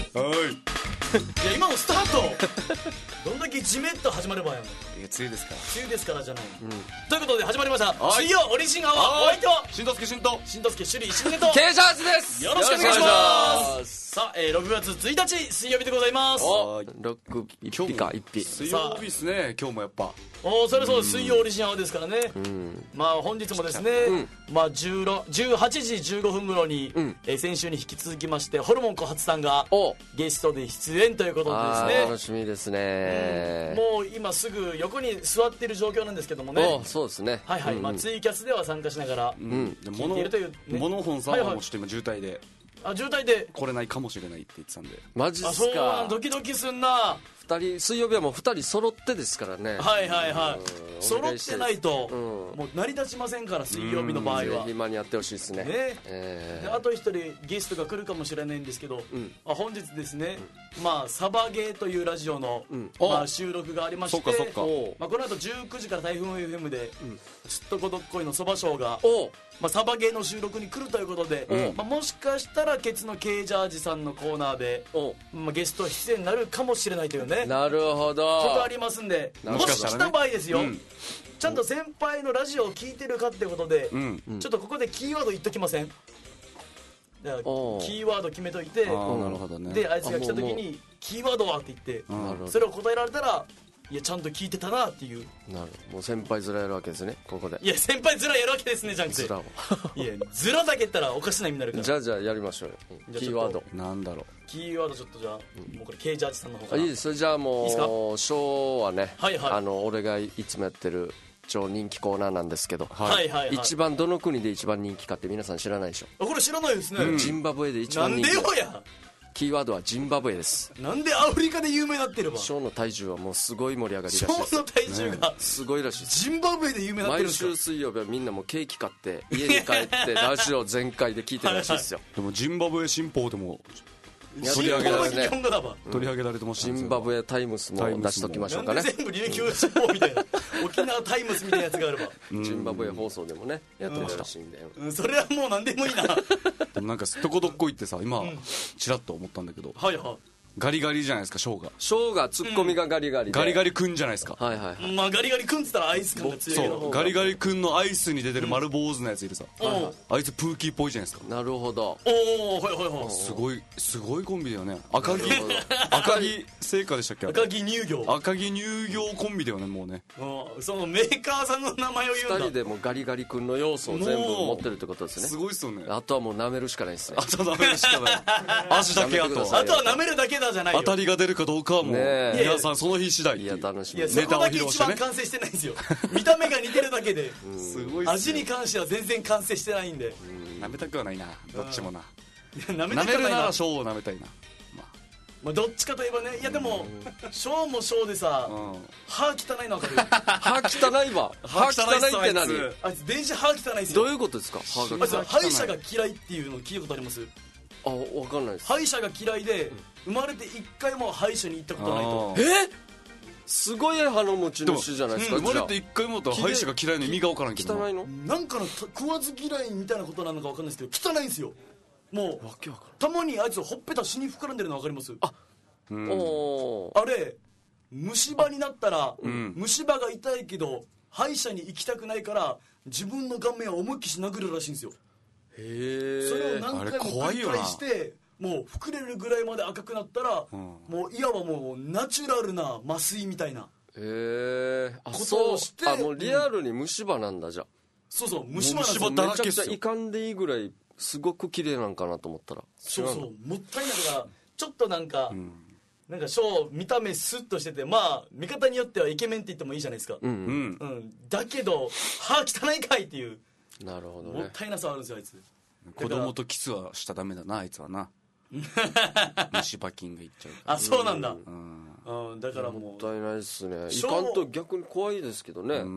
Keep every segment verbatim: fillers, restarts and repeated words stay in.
はいいや今のスタートどんだけジメッと始まればやんの。 いや梅雨ですから梅雨ですからじゃない、 うん、 ということで始まりましたはい水曜オリジンアワー。お相手はしんとすけしんとしんとすけ首里石宗とケージャーズです。 よろしくお願いしますさあ、えー、ろくがつついたち水曜日でございます。 おロック一匹か一匹。 水曜日ですね今日もやっぱおそれそう水曜オリジンアワーですからね、うん、まあ本日もですね、うん、まあじゅうはちじじゅうごふん頃に、うん、えー、先週に引き続きましてホルモン小発さんがゲストで出演ということでですね、 楽しみですね、 うん、もう今すぐ横に座っている状況なんですけどもね。 そうですね、 はいはい、うんうん、まあ、ツイキャスでは参加しながら聞いているという、ね、 モノホンさんはもうちょっと今渋滞で、 あ渋滞で来れないかもしれないって言ってたんで。 マジっすか。 そうなんドキドキすんな。 ふたり水曜日はもうふたり揃ってですからね。 はいはいはい、揃ってないと、うん、もう成り立ちませんから水曜日の場合は。 ぜひ間に合ってほしいですね。ね、 えー、であと一人ゲストが来るかもしれないんですけど、うん、あ本日ですね、うん、まあサバゲーというラジオの、うん、まあ、収録がありまして、そっかそっか、まあ、この後じゅうくじから台風 エフエム で、うん、すっとこどっこいのそばショーが、まあ、サバゲーの収録に来るということで、うん、まあ、もしかしたらケツのケージャージさんのコーナーで、まあ、ゲスト出演になるかもしれないというね。 なるほど。 ことありますんで、もし来た場合ですよ、 うん、 ちゃんと先輩のラジオを聞いてるかってことで、うん、ちょっとここでキーワード言っときません。だからキーワード決めといて、 あー、なるほどね、 であいつが来た時にキーワードはって言って、うん、それを答えられたらいやちゃんと聞いてたなっていう。 なるもう先輩面やるわけですねここで。 いや先輩面やるわけですねじゃなくて、ズラをいやズラだけ言ったらおかしな意味になるから。 じゃあじゃあやりましょうよ、うん、キーワードなんだろう。 キーワードちょっとじゃあ、うん、もうこれケージャージさんの方から。いいですじゃあもういいですか。ショーはね、 はいはい、 あの俺がいつもやってる超人気コーナーなんですけど、 はいはいはい、 一番どの国で一番人気かって皆さん知らないでしょ。 あこれ知らないですね、 うん、ジンバブエで一番人気。 なんでよや。 キーワードはジンバブエです。 なんでアフリカで有名になってれば。 ショーの体重はもうすごい盛り上がりらしいです。 ショーの体重が、 ね、すごいらしいです。 ジンバブエで有名になってるんですか。 毎週水曜日はみんなもうケーキ買って家に帰ってラジオ全開で聞いてるらしいですよ。 でもジンバブエ新報でも取り上げられて、ね、 取り上げられてましたね。 ジンバブエタイムスも出しときましょうかね。 なんで全部琉球新報みたいな沖縄タイムスみたいなやつがあればジンバブエ放送でもねやってるらしいんで、 うん、それはもう何でもいいな。 でもなんかすっとこどっこいってさ今ちらっと思ったんだけど、 はいはい、 ガリガリじゃないですかショーが。 ショーがツッコミがガリガリで、 ガリガリ君じゃないですか。 はいはい、はい、 まあガリガリ君っつったらアイス感が強いけど、 そうガリガリ君のアイスに出てる丸坊主のやついるさ、うん、はいはい、あいつプーキーっぽいじゃないですか。 なるほど。 おおはいはいはい、 すごいすごいコンビだよね。赤木赤木製菓でしたっけ。 赤木乳業赤木乳業コンビだよねもうね。 そのメーカーさんの名前を言うんだ。 ふたりでもガリガリ君の要素を全部持ってるってことですね。 すごいっすよね。 あとはもう舐めるしかないですね。 あとは舐めるしかない足だけあとあとは舐めるだけだじゃないよ。 当たりが出るかどうかはもう、ね、皆さんその日次第っていう。 いや楽しみ。 いやそこだけ一番完成してないんですよ。見た目が似てるだけで、 すごい味に関しては全然完成してないんで。 舐めたくはないなどっちもな。 舐め舐めるならショーを舐めたいな。 まあ、まあどっちかといえばね。いやでもショーもショーでさ、うん、歯汚いの分かる。 歯汚いわ。歯汚いって何。 あいつ電車歯汚いですよ。どういうことですか。 歯があいつ歯医者が嫌いっていうの聞いたことあります。 あ分かんないです。 歯医者が嫌いで生まれて一回も歯医者に行ったことないと。 えすごい歯の持ち主じゃないですか。 生まれて一回もと歯医者が嫌いの意味が分からんけど汚いのなんかの食わず嫌いみたいなことなのか分かんないですけど汚いんですよ。もうたまにあいつほっぺた死に膨らんでるの分かります。あ、 うん、おあれ虫歯になったら、うん、虫歯が痛いけど歯医者に行きたくないから自分の顔面を思いっきり殴るらしいんですよ。 へえ。 それを何回も繰り返してもう膨れるぐらいまで赤くなったら、うん、もういわばもうナチュラルな麻酔みたいなことをして、 あもうリアルに虫歯なんだ。じゃあそうそう虫歯なんですよ。 めちゃくちゃいかんでいいぐらいすごく綺麗なんかなと思ったらそうそうもったいないからちょっとなんか、うん、なんかショー見た目スッとしててまあ見方によってはイケメンって言ってもいいじゃないですか、うんうんうん、だけど歯汚いかいっていう。 なるほどね。 もったいなさあるんですよあいつ。 子供とキスはしたらダメだなあいつはな。虫歯菌がいっちゃうから。 あそうなんだ、うんうん、だからもうもったいないですね。いかんと逆に怖いですけどね、うん、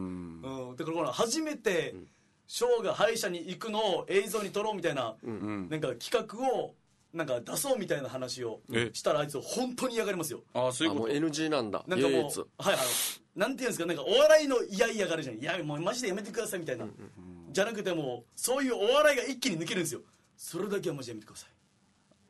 うん、だからほら初めてショーが歯医者に行くのを映像に撮ろうみたいな、うん、なんか企画をなんか出そうみたいな話をしたらあいつ本当に嫌がりますよ。 ああそういうこと。あもう エヌジー なんだ。 なんかもうはいはいなんていうんですかなんかお笑いの嫌々があるじゃん。いやもうマジでやめてくださいみたいな、うんうんうん、じゃなくてもそういうお笑いが一気に抜けるんですよ。それだけはマジでやめてください。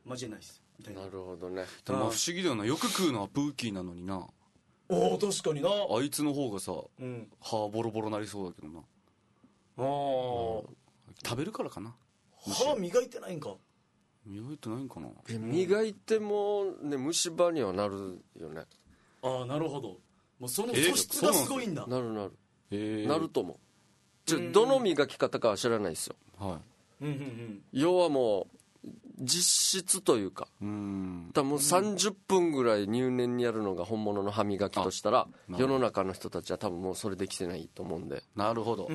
マジでないっすみたいな。 なるほどね。 でもまあ不思議だよな、よく食うのはプーキーなのにな。 おお確かにな。 あいつの方がさ、 うん、 歯ボロボロなりそうだけどな。 ああ、 食べるからかな。 歯磨いてないんか。 磨いてないんかな。 え磨いてもね虫歯にはなるよね。 ああなるほど。もうそのえー素質がすごいんだ。 なるなる、 えー、 なると思う。ちょどの磨き方かは知らないですよ。 はうんうんうん。 要はもう実質というか、 い。うーん。 多分さんじゅっぷんぐらい入念にやるのが本物の歯磨きとしたら、世の中の人たちは多分もうそれできてないと思うんで、 なるほど。 うん。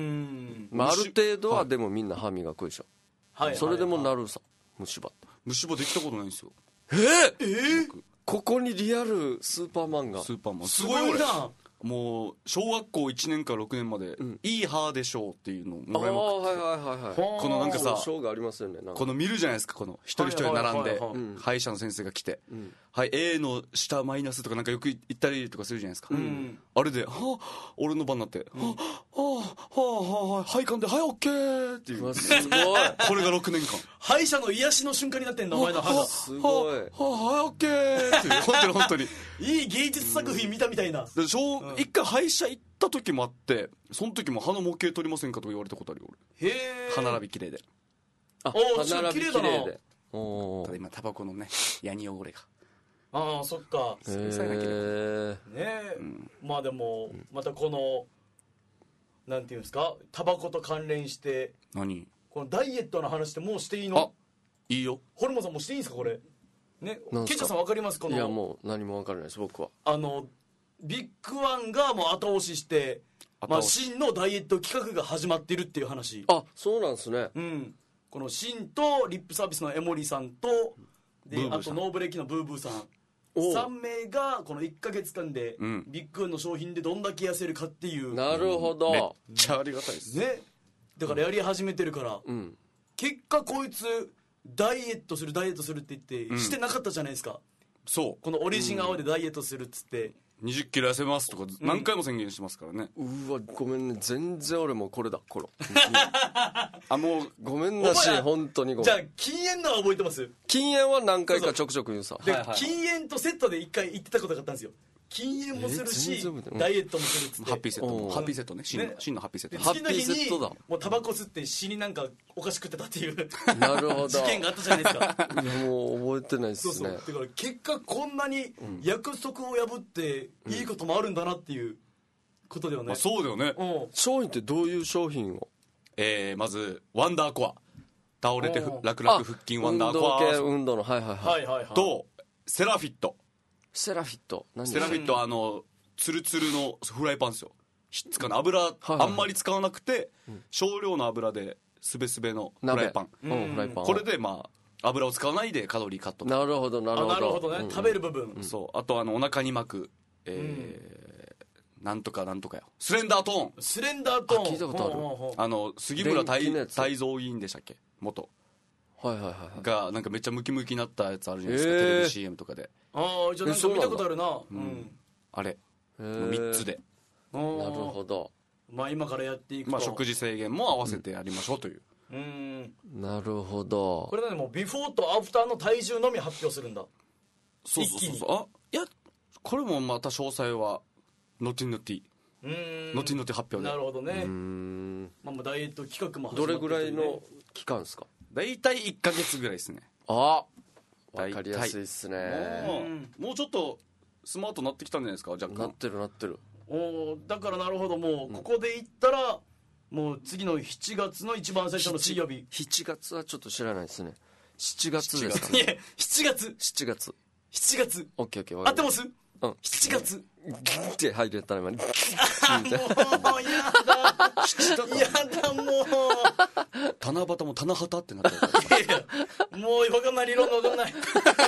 まあ、ある程度はでもみんな歯磨くでしょ、 はい。 それでもなる。 るさ虫歯って。 虫歯できたことないんですよ。 えー、 えー、 ここにリアルスーパーマンが。 スーパーマン。 すごいな。 もう小学校いちねんからろくねんまで、 んいい歯でしょうっていうのをあもらいまくって、 あはいはいはいはい。 このなんかさ賞がありますよね。なんかこの見るじゃないですか、この一人一人並んではいはいはいはいうん歯医者の先生が来て、 んはい A の下マイナスとかなんかよく言ったりとかするじゃないですか、 んあれではあ俺の番になって、はあはあはあはい噛んではいオッケーっていううわすごいこれがろくねんかん歯医者の癒しの瞬間になってんだお前の歯が。 すごい。 はあはいオッケーっていう本当に本当にいい芸術作品見たみたいな。 で小一回歯医者行った時もあって、その時も歯の模型取りませんかとか言われたことあるよ俺。 へえ。 歯並び綺麗で。 あおー歯並び綺麗だな綺麗で。おーただ今タバコのねヤニ汚れがああそっか。 へそれさえなければーねえ、まあでもまたこのなんていうんですか、タバコと関連して何このダイエットの話ってもうしていいあの？ いいよ。 ホルモンさんもうしていいんですかこれね。 なんすかケンチャさんわかります？こいやのもう何も分からないです僕は。 あのビッグワンがもう後押ししてまあ後押し真のダイエット企画が始まってるっていう話。 あそうなんですね。 うん、このシンとリップサービスの江森さんとでブーブーさんあとノーブレーキのブーブーさんおうさん名がこのいっかげつかんでうんビッグワンの商品でどんだけ痩せるかっていうなるほど、 めっちゃありがたいです。 ね、だからやり始めてるから、 うん結果こいつダイエットするダイエットするって言って、 んしてなかったじゃないですか。 そうこのオリジン青でダイエットするっつって、 にじゅっキロ痩せますとか何回も宣言してますからね、 うわごめんね全然俺もうこれだこれあもうごめんなしお前本当にごじゃあめん。 禁煙のは覚えてます？ 禁煙は何回かちょくちょく言うさ。 で、 はいはい禁煙とセットで一回言ってたことがあったんですよ。禁煙もするえし、 全然覚えてないダイエットもするっつってハッピーセットおうハッピーセットね真のね真のハッピーセットでハッ次の日にハッピーセットだもうタバコ吸って死になんかお菓子食ってたっていうなるほど事件があったじゃないですか。 いやもう覚えてないでそうそう、 すね。 だから結果こんなに約束を破っていいこともあるんだなっていうことだよね。 まあ、そうだよね、 うん商品ってどういう商品を？ えー、まずワンダーコア倒れてふおう楽々腹筋ワンダーコア運動系運動のはいはいはい、 はいはいはい。 とセラフィットセラフィット何セラフィットはあのツルツルのフライパンですよ。ひっつかない油、 はいはいあんまり使わなくて、少量の油ですべすべのフライパン、 鍋うんフライパンこれでまあ油を使わないでカロリーカットとなるほどなるあほどなるほどね、 うん食べる部分、 そうあとあのお腹に巻く、えーなんとかなんとかよスレンダートーンスレンダートーンあ聞いたことあるほうほうほうあの杉村太電気のやつ太蔵委員でしたっけ元はいはいはいはいがなんかめっちゃムキムキになったやつあるじゃないですか、 へーテレビ シーエム とかでああじゃあなんか見たことあるなうんあれへーみっつで、 ななるほどまあ今からやっていくと、 まあ、食事制限も合わせてやりましょうという、 うんなるほどこれなんでもうビフォーとアフターの体重のみ発表するんだ。 そうそうそう一気にそうあいやこれもまた詳細は後々後うーん 々発表でなるほどね、 うーんまあ、もうダイエット企画も始まどってるれぐらいのというね期間ですか？ 大体いっかげつぐらいですね。 あ大体わかりやすいっすねもうもうちょっとスマートになってきたんじゃないですか若干なってるなってるおーだからなるほどもうここでいったらもう次のしちがつの一番最初の水曜日しちがつはちょっと知らないですねしちがつですかいやしちがつしちがつしちがつオッケーオッケー合ってますすうんしちがつギュッて入れたら今ギュッてもうやだやだもう七夕も七夕ってなってるからいやいやもう分かんない理論が分かんない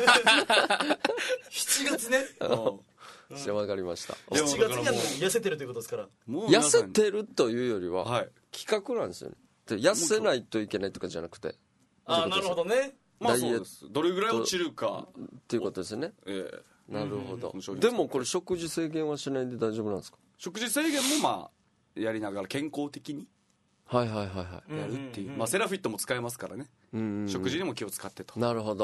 しちがつねしてわかりましたでもしちがつにはもう痩せてるということですからもう痩皆さんせてるというよりははい企画なんですよねで痩せないといけないとかじゃなくてああなるほどねまあダイエットそうですどれぐらい落ちるかっていうことですよねええなるほどうんでもこれ食事制限はしないで大丈夫なんですか？ 食事制限もまあやりながら健康的にはいはいはいはいやるっていう、まあセラフィットも使えますからね、 うんうんうん食事にも気を使ってとなるほど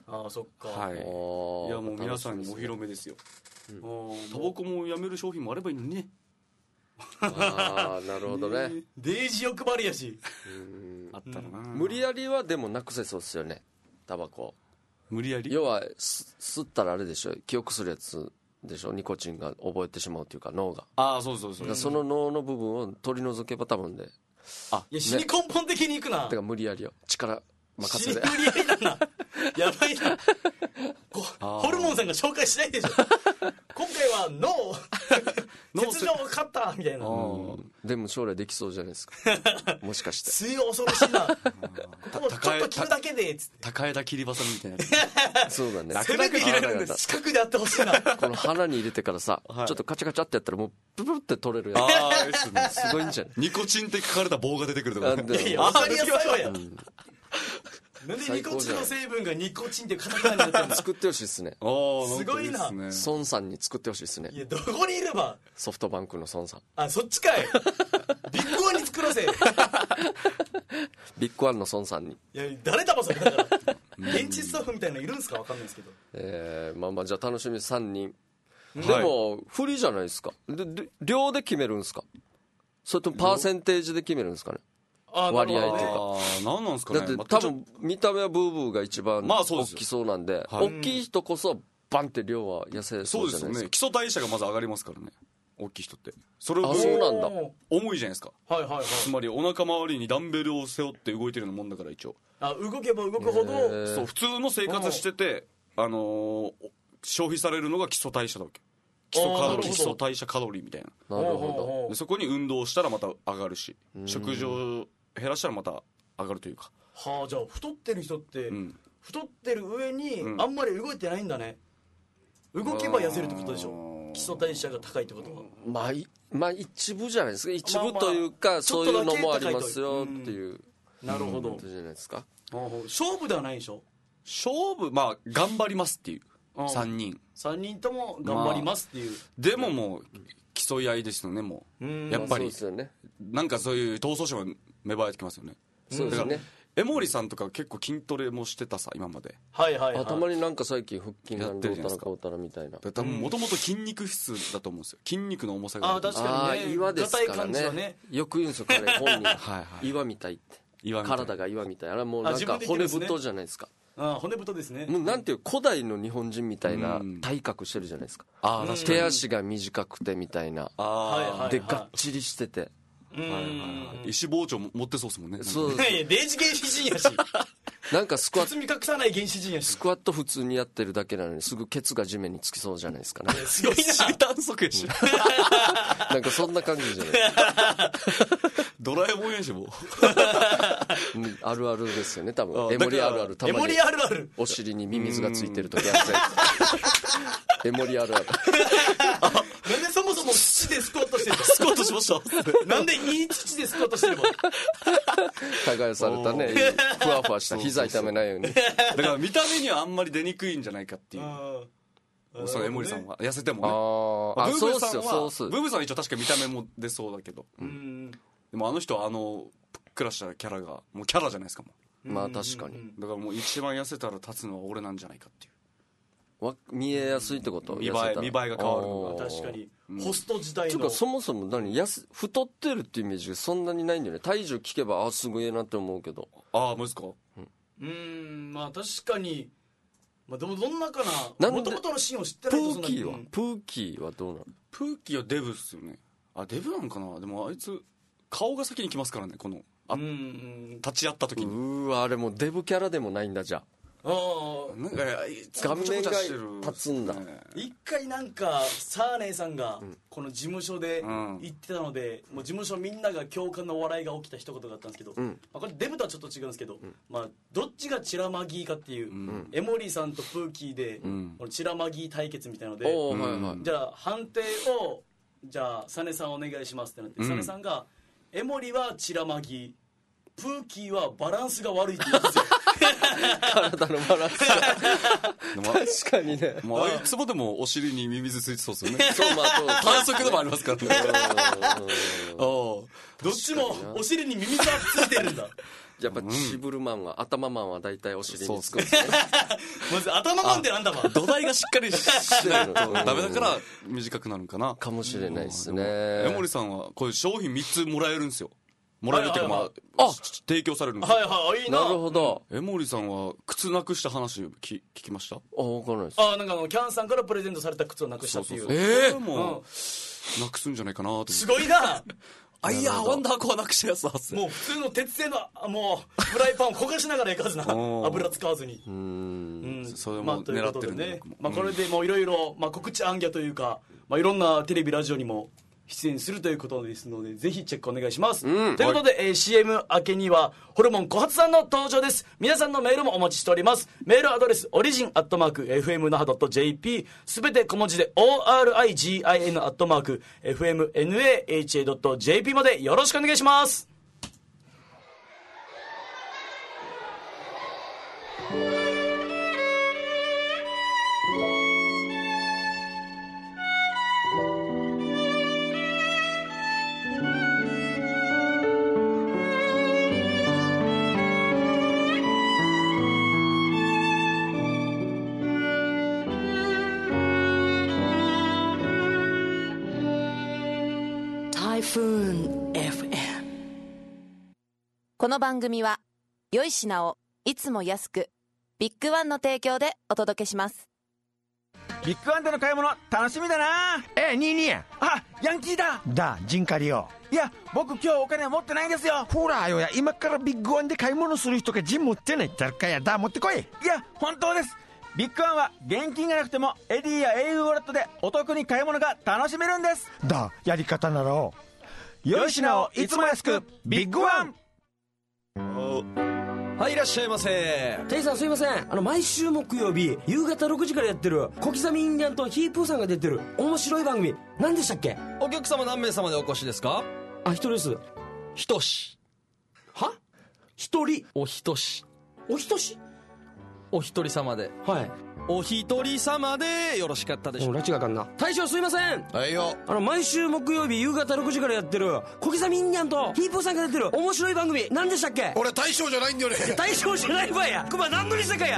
ああそっか、 はい、いやもう皆さんにお披露目ですよ。タバコもやめる商品もあればいいのにね。 ああなるほどね。 デイジ欲張りやし。 うんあったらな。 無理やりはでもなくせそうっすよねタバコ。 無理やり。 要は吸ったらあれでしょ、記憶するやつでしょ、ニコチンが覚えてしまうっていうか脳が。 ああそうそうそう、 その脳の部分を取り除けば多分で。 あいや死に根本的にいくな。 てか無理やりよ、力任せで。 死に無理やりだな。やばいな。ホルモンさんが紹介しないでしょ。今回は脳鉄条勝ったみたいな。 でも将来できそうじゃないですか。もしかして水曜恐ろしいな。ここをちょっと切るだけでつって高枝切りばさみたいな。 そうだね。 せめて切れるんです。近くであってほしいな。 この鼻に入れてからさ、はい、ちょっとカチャカチャってやったらもうプルって取れるやつ。 ああですね。 すごいんじゃない。 ニコチンって書かれた棒が出てくるとか。 いやいや、わかりやすいやん。なんでニコチンの成分がニコチンっていうカタカナになってるんだ。 作ってほしいっすね。 すごいな。 孫さんに作ってほしいっすね。 いやどこにいれば。 ソフトバンクの孫さん。 あそっちかい。ビッグワンに作らせ。 ビッグワンの孫さんに。 いや誰だもそれだから。現地スタッフみたいなのいるんですかわかんないですけど。 えー、まあまあじゃあ楽しみさんにん。でも、はい、フリーじゃないですか。でで量で決めるんですか。それともパーセンテージで決めるんですかね。割合というか。 何なんですかね。 だって多分見た目はブーブーが一番大きそうなんで、まあ、大きい人こそバンって量は痩せそうじゃないですか。そうですよね。 基礎代謝がまず上がりますからね、大きい人って。それをそうなんだ。 重いじゃないですか。 はいはいはい。 つまりお腹周りにダンベルを背負って動いてるようなもんだから一応。 あ動けば動くほどそう普通の生活してて、あのー、消費されるのが基礎代謝だわけ。基礎カロリー、基礎代謝カロリーみたいな。 なるほど。 でそこに運動したらまた上がるし、食事を減らしたらまた上がるというか。 はあじゃあ太ってる人って、うん、太ってる上にあんまり動いてないんだね。動けば痩せるってことでしょ。基礎代謝が高いってことは。 まあまあ一部じゃないですか。一部というか、まあまあ、そういうのもありますよっていう。 なるほど。 じゃないですか。 勝負ではないでしょ。 勝負まあ頑張りますっていう。さんにんさんにんとも頑張りますっていう、まあ、 でももう競い合いですよね。もうやっぱり、まあそうですよね、なんかそういう闘争心が芽生えてきますよね。 そうですね。 江森さんとか結構筋トレもしてたさ今まで。 はいはい、はい、 たまになんか最近腹筋がどうたらこうたらみたいな。 もともと筋肉質だと思うんですよ。筋肉の重さがあ確かにね。 岩ですからね。ねよく言うんですよ彼本人。はい、はい、岩みたいって。岩みたい体が岩みたい。あれはもうなんか骨太じゃないですか。 あ骨太ですね。 もうなんていう古代の日本人みたいな体格してるじゃないですか。あ確かに手足が短くてみたいな。あでがっちりしてて。 はいはい、石包丁持ってそうですもんね。 そうです。霊視原始人やし。 なんかスクワット包み隠さない原始人やし。 スクワット普通にやってるだけなのにすぐケツが地面につきそうじゃないですかね。 すごいな。 死短足やし。 なんかそんな感じじゃない。 ドラえもんやしもう。 あるあるですよね多分。エモリあるある。 エモリあるある。 お尻にミミズがついてる時あるぜ。エモリあるある。 なんでそもそも土でスクワットしてるの。 スクワットしました。 なんでいい土でスクワットしてるの。 耕されたねふわふわした膝痛めないように。 だから見た目にはあんまり出にくいんじゃないかっていう。そう江森さんは痩せてもね。ああそうっすよそうっす。ブーブーさんは一応確か見た目も出そうだけど。うん、でもあの人はあのぷっくらしたキャラがもうキャラじゃないですかもう。まあ確かに。 だからもう一番痩せたら立つのは俺なんじゃないかっていう。 見えやすいってこと。 見栄え見栄えが変わるのが。 確かに、うん、ホスト時代の。 ていうかそもそも何やす太ってるっていうイメージがそんなにないんだよね。体重聞けばあすごいなって思うけど。 ああマジか。 うんうんまあ確かに。まあでもどんなかな。もともとのシーンを知ってないと。 プーキーは、うん、プーキーはどうなの。 プーキーはデブっすよね。あデブなんかな。でもあいつ顔が先に来ますからねこのあうん立ち会った時に。 うわあれもうデブキャラでもないんだじゃあ。 ああなんか顔面が立つんだ。 一回なんかサーネーさんがこの事務所で言ってたので、もう事務所みんなが共感の笑いが起きた一言があったんですけど、まあこれデブとはちょっと違うんですけど、まあどっちがチラマギーかっていう江森さんとプーキーでこのチラマギー対決みたいなので、じゃあ判定をじゃあサネさんお願いしますってなって、サネさんが江森はチラマギー、プーキーはバランスが悪いって言うんですよ。 体のバランスが確かにね。 もうあいつもでもお尻にミミズついてそうですよね。 そうまあ反則でもありますからね。 どっちもお尻にミミズはついてるんだ。 やっぱチブルマンは、うん、頭マンは大体お尻につくんですね。 まず頭まんでなんだわ。 土台がしっかりしないとダメだから短くなるんかな。 かもしれないですね。 江森さんはこういう商品みっつもらえるんですよ。もらえるっていうか、まあ、あ提供されるんですよ。 はいはい、いいな。 なるほど。 江森さんは靴なくした話聞聞きました？あ、 分からないです。 あ、なんかあのキャンさんからプレゼントされた靴をなくしたっていう。 そうそうそう、ええー、もう、なくすんじゃないかなと。 すごいな。 あ、いや、ワンダーコアなくしたやつだっす。 もう普通の鉄製のもうフライパンを焦がしながらいかずな油使わずに。 うん、 うん、それも狙ってるんで、ね、 まあこれでもういろいろ告知暗記というか、まあいろんなテレビラジオにも出演するということですので、ぜひチェックお願いします、うん、ということで、はい、えー、シーエム 明けにはホルモン小発さんの登場です。皆さんのメールもお待ちしております。メールアドレスオリジンアットマーク エフエム那覇 ドット ジェーピー すべて小文字で オーアールアイジーアイエヌ アットマーク エフエムナハ ドット ジェーピー までよろしくお願いします。 この番組は良い品をいつも安くビッグワンの提供でお届けします。 ビッグワンでの買い物楽しみだな。 え、ニーニー、 あ、ヤンキーだだ、ジンカリよ。 いや、僕今日お金持ってないんですよ。 ほらよや、今からビッグワンで買い物する人がジン持ってないってあるかや。だ、持ってこい。 いや、本当です。ビッグワンは現金がなくてもエディや エーユー ウォレットでお得に買い物が楽しめるんです。 だ、やり方なら良い品をいつも安くビッグワン。 はい、いらっしゃいませ。 テイさん、すいません。あの毎週木曜日夕方ろくじからやってる小刻みインディアンとヒープーさんが出てる面白い番組、何でしたっけ？ お客様何名様でお越しですか？ あ、一人です。 ひとし。 は？一人？ おひとし。 おひとし？ お一人様で。 はい。 お一人様でよろしかったでしょうか？ 拉致があかんな。大将、すいません。 はいよ。 あの毎週木曜日夕方ろくじからやってる小刻みインディアンとヒープーさんが出てる面白い番組、何でしたっけ？ 俺大将じゃないんだよね。 大将じゃないわや。クマ何のにせかや。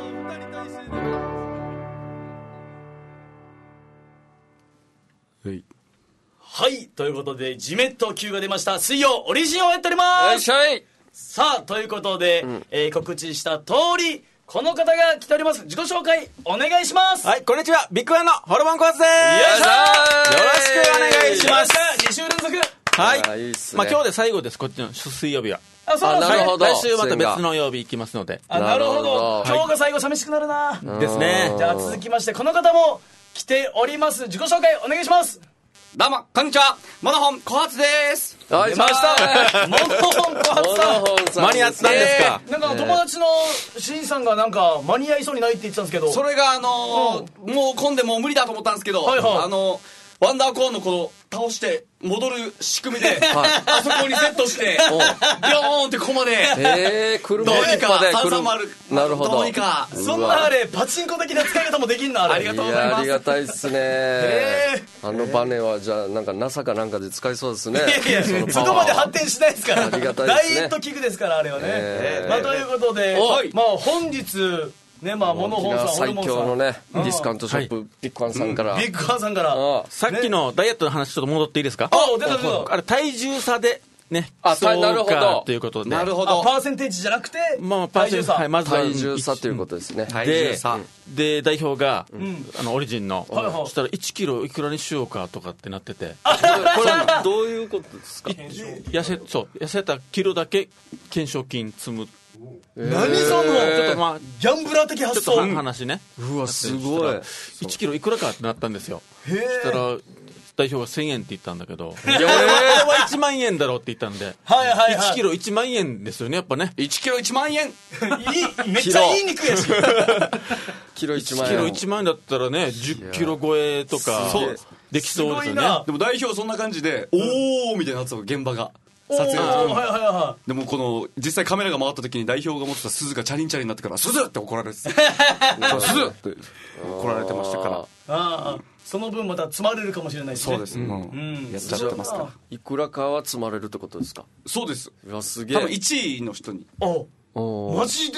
はい、はい、ということでジメッと Q が出ました。水曜オリジンをやっております。 よいしょい。 さあ、ということで、うん、えー、告知した通りこの方が来ております。自己紹介お願いします。 はい、こんにちは。ビッグワンのホルモンコーツです。よろしくお願いします。 に週連続。 はい。いいっすね、まあ今日で最後です。こっちの水曜日は。 あ、そうなんですね。 なるほど。来週また別の曜日行きますので。 あ、なるほど。今日が最後寂しくなるな。 ですね。 じゃあ続きましてこの方も来ております。自己紹介お願いします。 どうもこんにちは。モノホン小発です。 出ましたモノホン小発さん。間に合ったんですか？ なんか友達のシンさんがなんか間に合いそうにないって言ってたんですけど、 それがあのー、もう混んでもう無理だと思ったんですけど、 はいはい、 あのーワンダーコーンのこの倒して戻る仕組みで、はい、あそこにセットしてビョーンってここまで、 えー、車どうにかさんさんまる、 なるほど、 どうにかそんなあれパチンコ的な使い方もできんのあれ。 ありがとうございます。 ありがたいっすね、えー、あのバネはじゃあなんか ナサ かなんかで使いそうですね。 いやいや そ, そこまで発展しないですから。 ありがたいですね。 ダイエット器具ですからあれはね、えーまあ、ということで、まあ、本日ね、まあ、モノホンさん、 最強のね、ディスカウントショップ、ビッグワンさんから。 ビッグワンさんから。 さっきのダイエットの話ちょっと戻っていいですか？ あ、出た出た。 あれ、体重差で、ね、 あ、なるほど。 ということで。 なるほど。パーセンテージじゃなくて、 まあ、体重差。はい、まず体重差ということですね。 で、で、代表が、あの、オリジンの、そしたらいちキロいくらにしようかとかってなってて。 これはどういうことですか？ 痩せ、そう、痩せたキロだけ懸賞金積む。 何そのちょっとまあギャンブラー的発想。 ちょっと話ね。 うわすごい。 いちキロいくらかってなったんですよ。 へえ。そしたら代表がせんえんって言ったんだけど、いや俺はいちまんえんだろうって言ったんで、 はいはいはい。 いちキロいちまんえんですよねやっぱね。 いちキロいちまんえん。いいめっちゃいい肉やし。 キロいちまんえん。 いちキロいちまんえんだったらねじゅっキロ超えとかできそうですよね。 でも代表そんな感じでおおみたいなやつを現場が。撮影の時に、はいはいはい、でもこの実際カメラが回った時に代表が持ってた鈴がチャリンチャリンになってから鈴って怒られて鈴って怒られてましたから。 ああ、その分また積まれるかもしれないですね。 そうです、もう、うん、やっちゃってますから。 いくらかは積まれるってことですか？ そうです。 いやすげえ。 多分いちいの人に。 おマジで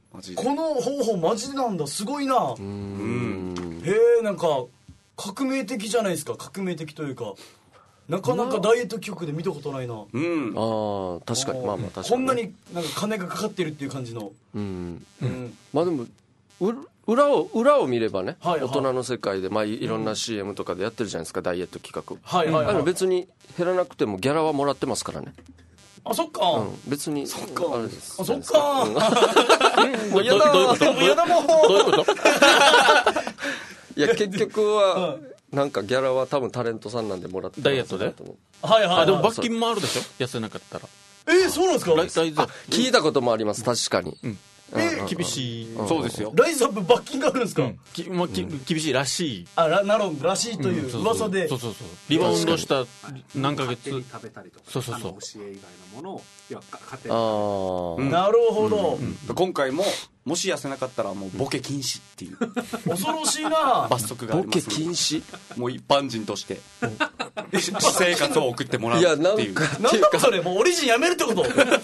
この方法マジなんだ、すごいな。うーん、へえ、なんか革命的じゃないですか。革命的というか、なかなかダイエット企画で見たことないな。 うん、ああ確かに、まあまあ確かに、ね、 こんなになんか金がかかってるっていう感じの。うん、 うん、まあでも裏を裏を見ればね、はいはい、大人の世界で、まあ、いろんな シーエム とかでやってるじゃないですか、うん、ダイエット企画、はいはいはい、あの別に減らなくてもギャラはもらってますからね。 あ、そっか、 うん、別にそっか、 あれです。 あ、そっか、うん、 もう嫌だ、 どういうこと、もう嫌だもん。どういうこといや結局はなんかギャラは多分タレントさんなんでもらってダイエットで、 はいはい、はい、 あ、でも罰金もあるでしょ、痩せなかったら。 えー、そうなんですか。 聞いたこともあります、確かに、うん、 えー、厳しい、 そうですよ。 ライズアップ罰金があるんですか。うん、 きまあ、き厳しいらしい。 あら、なるほど、らしいという噂で、 そうそうそう、リバウンドした何ヶ月、 食べたりとか、そうそうそう、教え以外のものを家庭に、なるほど、 うんうん、今回ももし痩せなかったらもうボケ禁止っていう恐ろしいな罰則があります。 ボケ禁止、 もう一般人として私生活を送ってもらうっていう。いや、なんかなんだそれ、もうオリジンやめるってこと。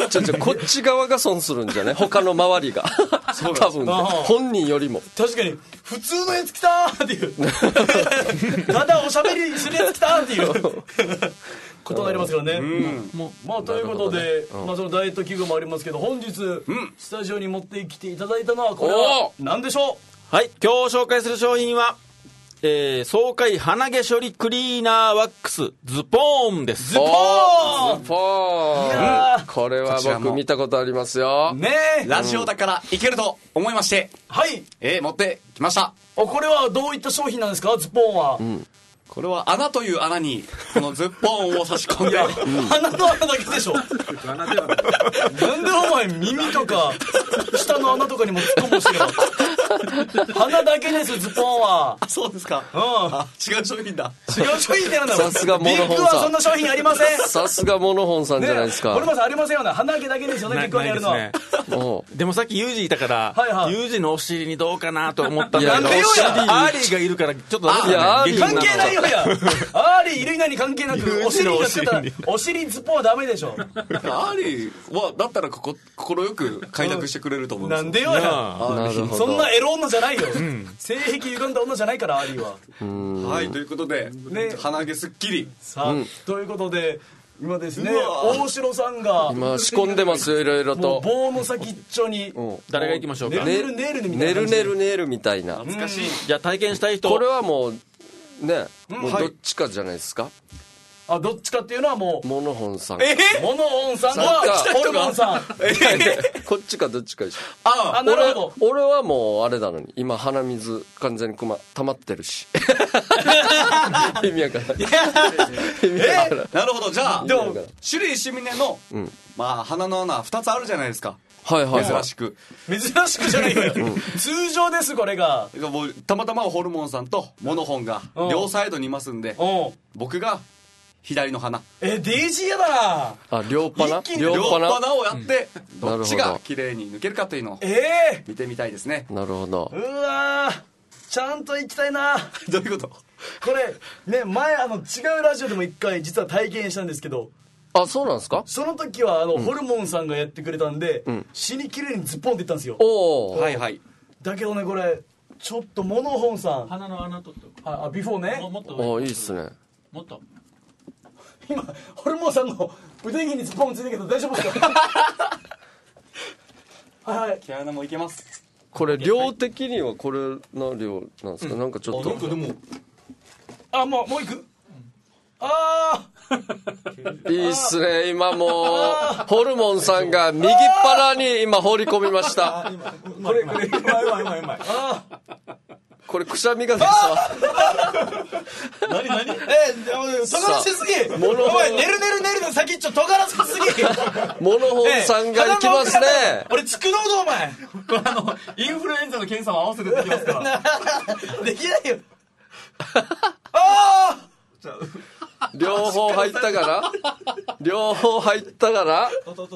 ちょちょ、こっち側が損するんじゃね、他の周りが多分、ね、本人よりも。 確かに普通のやつ来たーっていうただおしゃべりするやつ来たーっていうことになりますからね、うん、まあということで、ね、まあ、そのダイエット器具もありますけど、本日、うん、スタジオに持ってきていただいたのはこれは何でしょう。はい、今日紹介する商品は、えー、爽快鼻毛処理クリーナーワックスズポーンです。 ズポーン、 ズポーン、いや、これは僕見たことありますよね。 ラジオだからいけると思いまして、 はい、 えー、持ってきました。 これはどういった商品なんですか、ズポーンは。うん、 これは穴という穴にこのズッポンを差し込んで、 うん、穴の穴だけでしょなんでお前耳とか下の穴とかにも突っ込むしろ。鼻だけです、ズポンは。 あ、そうですか、うん、あ、違う商品だ。 違う商品ってなんだろう。 さすがモノホンさん、 ビッグはそんな商品ありません。 さすがモノホンさんじゃないですか、 ね、これまさんありませんよね。鼻毛だけですよね、ビッグはやるのは。ね、 でもさっきユージいたから、はいはい、ユージのお尻にどうかなと思ったんだけど、 なんでよや、 アーリーがいるからちょっとダメだね、 関係ないよや。アーリーいるいないに関係なく、お尻がつけたらお尻ズポンはダメでしょ。 アーリーはだったらここ心よく快諾してくれると思うんですよ。 なんでよや、そんなエロ女じゃないよ、うん、性癖歪んだ女じゃないから、アーリーは。 はい、ということで、ね、鼻毛すっきりさあ、うん、ということで今ですね、大城さんが今仕込んでますよ、いろいろと。 棒の先っちょに、 うん、誰が行きましょうか。 ネルネルネルみたいな、 ネルネルネルみたいな、 懐かしい。 じゃあ体験したい人、 これはもうね、もうどっちかじゃないですか。 あ、どっちかっていうのはもうモノホンさん、 えー、モノホンさんはホルモンさん、 えー、こっちかどっちかでしょ。 ああ、なるほど。 俺、俺はもうあれなのに今鼻水完全にくま溜まってるし意味やから、意味やから。なるほど。じゃあでも種類シミネの、うん、まあ鼻の穴ふたつあるじゃないですか。 はいはい、 珍しく珍しくじゃないよ、うん、通常です。これがもうたまたまホルモンさんとモノホンが両サイドにいますんで、僕が左の鼻、 え、デイジーやだなあ、両パナ両パナをやって、うん、どっちが綺麗に抜けるかというのを見てみたいですね。 なるほど。 うわー、ちゃんと行きたいなどういうこと。 これね、前あの違うラジオでも一回実は体験したんですけど。 あ、そうなんですか。 その時はあの、うん、ホルモンさんがやってくれたんで、うん、死にきれいにズッポンって言ったんですよ。 おお、 はいはい。 だけどね、これちょっとモノホンさん、 鼻の穴取っておく。 あ、ビフォーね。 ももっと上。あ、いいっすね。 もっと今ホルモンさんの腕毛にズッポンついてるけど大丈夫ですかはいはい、 毛穴もいけます。 これ量的にはこれの量なんですか、うん、なんかちょっと、 なんかでも、 あ、もうもういく、ああいいっすね。今もうホルモンさんが右っ腹に今放り込みました。 これこれうまいうまいうまいうまい。あこれくしゃみが出さ何何え尖らせすぎ、お前ネルネルネルの先っちょ尖らせすぎモノホンさんが行きますね。 俺つくのうどお前、 これあのインフルエンザの検査も合わせてできますからできないよああ両方入ったから両方入ったから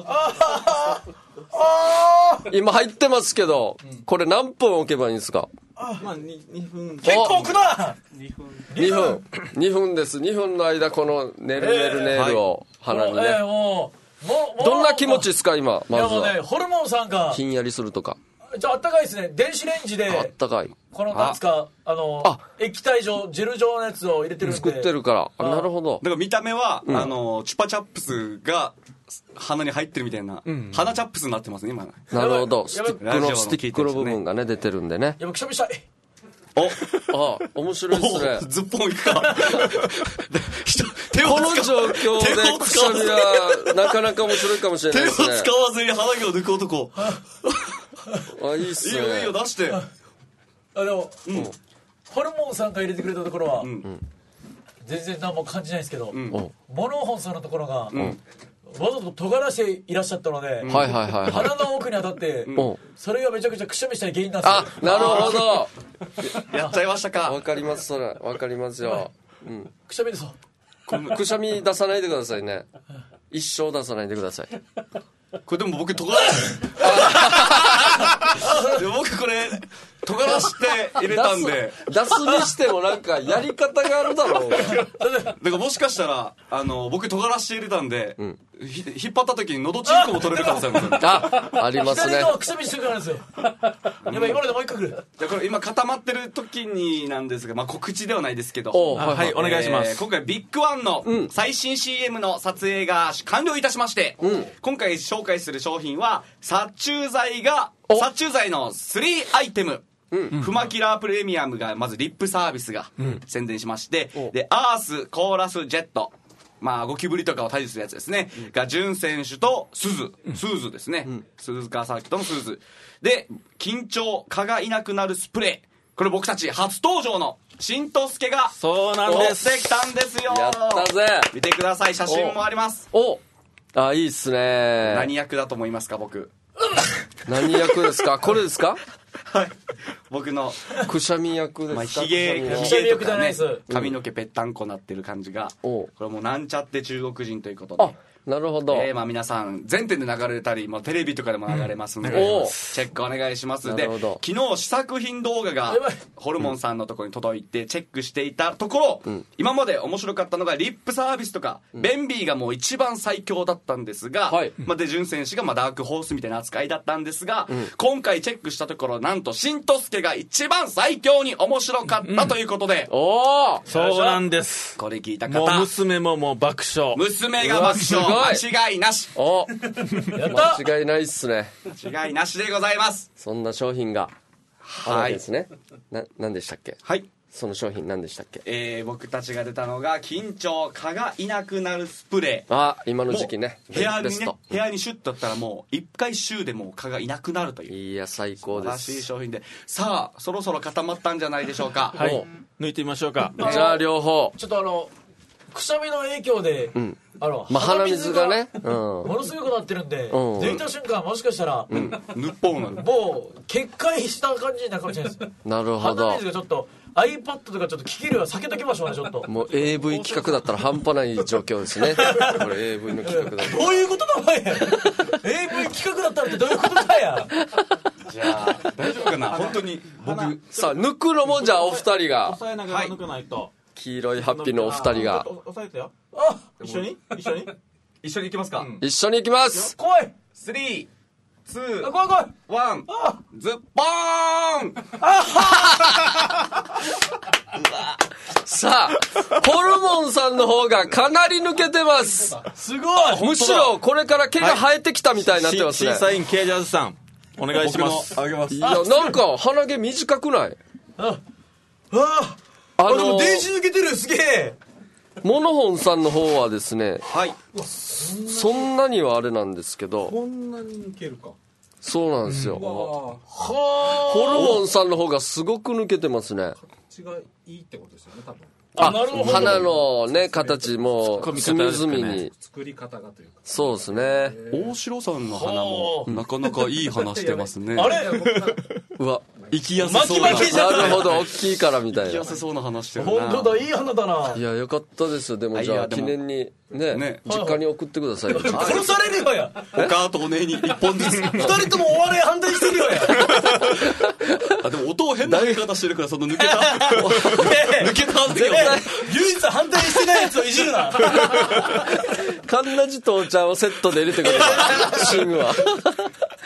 今入ってますけど、これ何分置けばいいんですか。 まあ、にふん結構置くな。 にふんにふんにふんです。にふんの間このネルネルネルを鼻にね、えー、もうもうどんな気持ちですか今。まずは、 ね、ホルモンさんがひんやりするとか。 じゃああったかいですね。電子レンジであったかい。 このなんつかあの液体状ジェル状のやつを入れてるんで作ってるから。なるほど。 だから見た目は、うん、あのチュパチャップスが鼻に入ってるみたいな、うん、鼻チャップスになってますね今。 なるほど。スティックのスティックの部分がね出てるんでね。 やばくしゃみしたい。 おあ面白いですね。 ズッポンいくか。 この状況でくしゃみはなかなか面白いかもしれないですね。 手を使わずに鼻毛を抜く男。 あいいっすね。 いいよいいよ出して。 あでも、うん、ホルモンさんが入れてくれたところは、うん、全然何も感じないですけど、うん、モノホンさんのところが、うん、わざと尖らしていらっしゃったので、うん、 はいはいはい、 鼻の奥に当たって、うん、それがめちゃくちゃくしゃみしたい原因なんですよ。 あなるほど。 やっちゃいましたか。 わかりますそれわかりますよ。 うん、くしゃみですわ。 くしゃみ出さないでくださいね。一生出さないでください。 これでも僕尖らでも僕これ尖らして入れたんで出すにしてもなんかやり方があるだろう。だからもしかしたらあの僕尖らして入れたんで、うん、ひ引っ張った時に喉チンコも取れる可能性あるんですよ。 あありますね。 左のくしゃみしてるからなんですよ。やばい今のでもう一回来る。 じゃこれ今固まってる時になんですが、まあ、告知ではないですけど、 はい、はい、お願いします、 えー、今回ビッグワンの最新 シーエム の撮影が完了いたしまして、うん、今回紹介する商品は殺虫剤が殺虫剤のスリーアイテム、うん、フマキラープレミアムがまずリップサービスが宣伝しまして、うん、でアースコーラスジェット、まあゴキブリとかを退治するやつですね、うん、がジュン選手とスズ、うん、スーズですね、うん、鈴鹿サーキットのスーズで緊張蚊がいなくなるスプレー、これ僕たち初登場のしんとすけがそうなんです持ってきたんですよ。 やったぜ。 見てください、写真もあります。 おあいいっすね。 何役だと思いますか僕。 何役ですか。これですか。 はい僕のくしゃみ役ですか。まあ、 ひげとかね髪の毛ぺったんこなってる感じが、うん、これもうなんちゃって中国人ということで、 あなるほど、 えーまあ、皆さん全店で流れたり、まあ、テレビとかでも流れますので、うん、チェックお願いします。で昨日試作品動画がホルモンさんのところに届いてチェックしていたところ、うん、今まで面白かったのがリップサービスとか、うん、ベンビーがもう一番最強だったんですが、はい、まあ、でジュン選手がまあダークホースみたいな扱いだったんですが、うん、今回チェックしたところなんとしんとすけが一番最強に面白かったということで、 うん、おおそうなんです。 これ聞いた方、 もう娘ももう爆笑、 娘が爆笑、間違いなし。 お間違いないっすね。 間違いなしでございます。 そんな商品があるわけですね。な何でしたっけ。 はい、 その商品何でしたっけ。 えー、僕たちが出たのが緊張蚊がいなくなるスプレー。 あ今の時期ね、 部屋にね部屋にシュッとやったらもう一回シューでもう蚊がいなくなるという、 いや最高です。 素晴らしい商品で、さあそろそろ固まったんじゃないでしょうか。 はい、抜いてみましょうか。 じゃあ両方ちょっとあのくしゃみの影響で、うん、あのまあ、鼻水がね、 うん、ものすごくなってるんで、うん、抜いた瞬間もしかしたら、 うん、ぬっぽうなる、 もう決壊した感じになるかもしれないです。 なるほど。 鼻水がちょっと iPad とかちょっと聞けるよう避けときましょうね。ちょっともう エーブイ 企画だったら半端ない状況ですね。これ エーブイ の企画だどういうことだお前。 エーブイ 企画だったらってどういうことだや。 じゃあ大丈夫かな本当に僕さあ抜くのもじゃあお二人が押さえながら抜かないと、はい、 黄色いハッピーのお二人が押さえてよ。あ一緒に一緒に一緒に行きますか、 うん、一緒に行きます。 来い。 スリーツー来い来いワンズッポーン。 さあホルモンさんの方がかなり抜けてます。 すごい。 むしろこれから毛が生えてきたみたいになってますね。 審査員ケイジャーズさんお願いします。 あげます。 いやなんか鼻毛短くない。 あああのー、でも電子抜けてる。すげえ。 モノホンさんの方はですね、 はい、 そんなにはあれなんですけど、 こんなに抜けるか。 そうなんですよ。 はホルモンさんの方がすごく抜けてますね。 形がいいってことですよね多分。 あ、なるほど。鼻のね形も隅々に作り方がというか。 そうですね。 大城さんの鼻もなかなかいい鼻してますね。 あれうわ生きやすそうな。 巻き巻きじゃない。 なるほど大きいからみたいな。 生きやすそうな話してるな。 本当だいい鼻だな。 いやよかったですよ。でもじゃあ記念にね、ね実家に送ってくださいよ。 殺されるよや。 お母とお姉に一本ずつ。 二人ともお笑い反対してるよや。 あでも音を変な言い方してるからその抜けた抜けた鼻毛を唯一反対してないやつをいじるな。 カンナジ父ちゃんをセットで入れてくれたシンは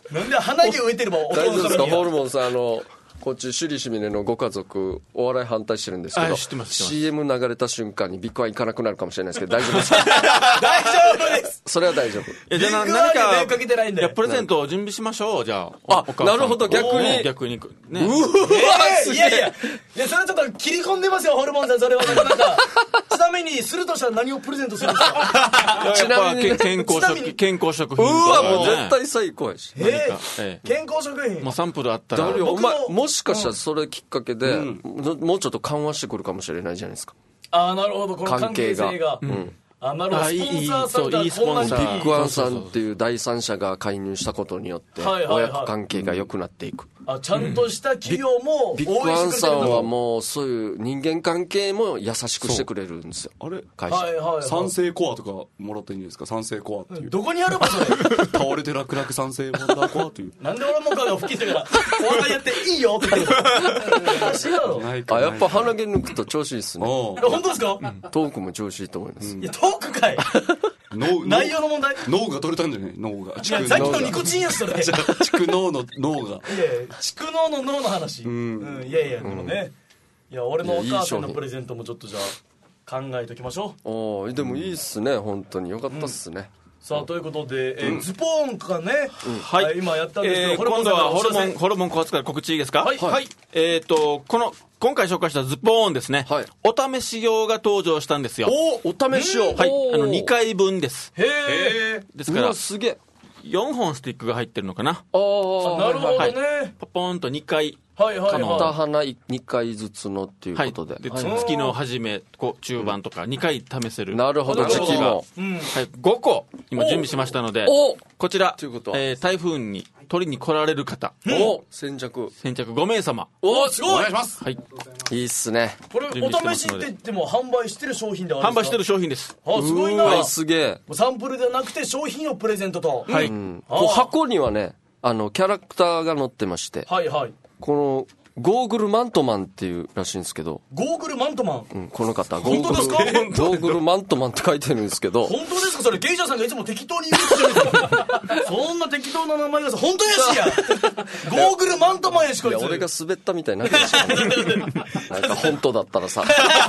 なんで鼻毛植えてれば大丈夫ですかホルモンさん、あのこっち首里シミネのご家族お笑い反対してるんですけど、 知ってます、 シーエム 流れた瞬間にビッグワン行かなくなるかもしれないですけど大丈夫ですか？ 大丈夫です。 それは大丈夫。 え、じゃあビッグワン何かにかけてないんで、 いやプレゼントを準備しましょう。じゃあ、あ、なるほど、逆に逆にね。 うわ、 えー、いやいやいや、それはちょっと切り込んでますよホルモンさん。それはなかなかちなみにするとしたら何をプレゼントするんですか？ ちなみに健康食健康食品とうわ、もう絶対最高やし、 えーえー、健康食品もうサンプルあったら、 お前もしかしたらそれきっかけで、うん、もうちょっと緩和してくるかもしれないじゃないですか。 ああ、なるほど、この関係性が、うん、あ、なるほど、スポンサーさんがこんなにビッグワンさんっていう第三者が介入したことによって親子関係が良くなっていく。 あ、ちゃんとした企業も応援してくれてる。 ビッグワンさんはもうそういう人間関係も優しくしてくれるんですよ。 あれ会社、 はいはいはい、酸性コアとかもらっていいんですか？酸性コアっていう、 どこにあるばそれ倒れて楽々酸性ワンダーコアという。 なんで俺も顔が吹きしてからお笑いやっていいよって言ってるあ、やっぱ鼻毛抜くと調子いいっすね。 本当ですか？ トークも調子いいと思います、うん、 いやトークかい内容の問題。 脳が取れたんじゃない？脳が、 いやさっきのニコチンやしそれ蓄脳の脳が、いや蓄脳の脳の話、うん、うん、いやいや、でもね、いや俺のお母さんのプレゼントもちょっとじゃあ考えておきましょう。 おー、でもいいっすね、本当によかったっすね、うん、 さあということで、えーうん、ズポーンがね、うん、 はい、 今やったんですけど、 えー、今度はホルモンホルモン小扱い告知いいですか？はい、はい、えっ、ー、とこの今回紹介したズポーンですね、はい、お試し用が登場したんですよ。 お、お試し用、 はい、あのにかいぶんです。 へえ。 ですからすげえよんほんスティックが入ってるのかな。ああ、なるほどね、はい、 ポポンとにかい、 はいはいはい、 片鼻にかいずつのっていうことで、 はい、で月の初めこう中盤とかにかい試せる、 なるほど、時期も、 うん、はい、ごこ今準備しましたので、こちら、えー、台風に取りに来られる方、 お、先着先着ごめいさま、 おー、すごい、 お願いします。 はい、 いいっすね。 これお試しって言っても販売してる商品であるんですか？ 販売してる商品です。 あ、すごいな。 はい、すげえ。 サンプルではなくて商品をプレゼントと、 はい、 うん、こう箱にはね、あのキャラクターが載ってまして、 はいはい、 このゴーグルマントマンっていうらしいんですけど、 ゴーグルマントマン、 うん、この方本当ですか？ ゴーグルマントマンって書いてるんですけど、 本当ですか？それゲイジャーさんがいつも適当に言うじゃないですかそんな適当な名前がさ、本当やしやゴーグルマントマンやし、こいつ。 いや、俺が滑ったみたいになってましたねなんか本当だったらさ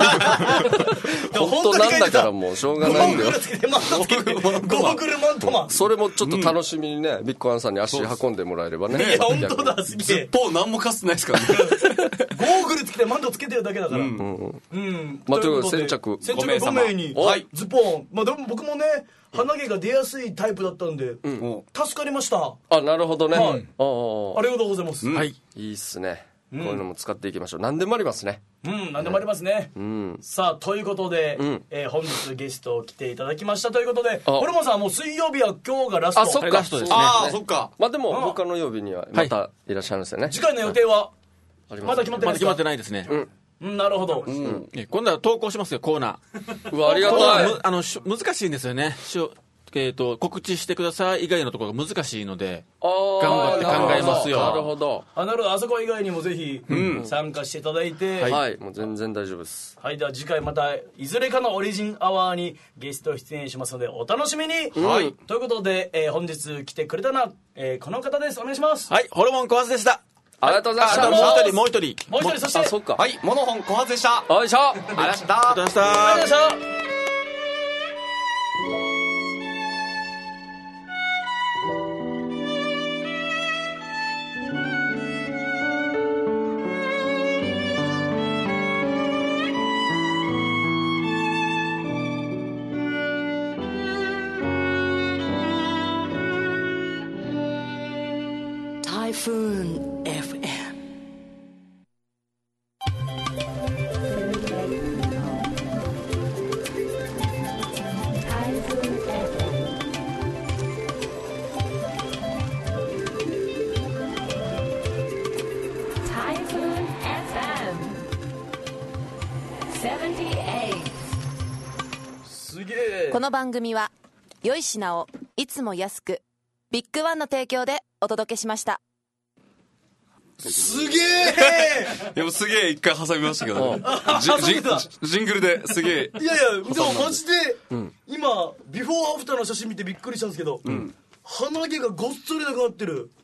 本当なんだからもうしょうがないんだよ。ゴーグルマントマン、 それもちょっと楽しみにね、ビッグワンさんに足運んでもらえればね。 いや、本当だ、すげえ。 ずっぽう何もかすってないですからねゴーグルつけてマントつけてるだけだから、うん、うん、 まあ、ということで先着先着ごめいに、はい、ズポン、まあ、でも僕もね鼻毛が出やすいタイプだったんで、うん、助かりました。 あ、なるほどね、はい、ああ、ありがとうございます、 うん、 はい、 いいっすね、うん、こういうのも使っていきましょう。何でもありますね。 うん、何でもありますね、うん、さあということで、うん、えー、本日ゲスト来ていただきましたということで、ホルモンさんはもう水曜日は今日がラスト。 あ、そっか、 ラストですね。 ああ、そっか。 まあでも他の曜日にはまたいらっしゃるんですよね、はい、 次回の予定はまだ決まってないですか？ まだ決まってないですね、 うん、なるほど、うん、 今度は投稿しますよ、コーナー。うわ、ありがたい。 あの難しいんですよね、えー、と告知してください以外のところが難しいので頑張って考えますよ。 なるほど、 あ、なるほど、あそこ以外にもぜひ、うん、参加していただいて、 はい、はい、もう全然大丈夫です。 はい、では次回またいずれかのオリジンアワーにゲスト出演しますのでお楽しみに、うん、はい、ということで、えー、本日来てくれたのは、えー、この方です。お願いします。 はい、ホルモン小発でした。 ありがとうございました。 もう一人もう一人もう一人、そして、 あ、そっか、 はい、モノホン小発でした。 よいしょ、ありがとうございました。 ありがとうございました。 Typhoon エフエム。 すげえ。 この番組は良い品をいつも安くビッグワンの提供でお届けしました。 すげえでもすげえ一回挟みましたけど、ね、ジ, ジ, ジングルですげえ。 いやいや、でもマジで、うん、今ビフォーアフターの写真見てびっくりしたんですけど、うん、鼻毛がごっそりなくなってる。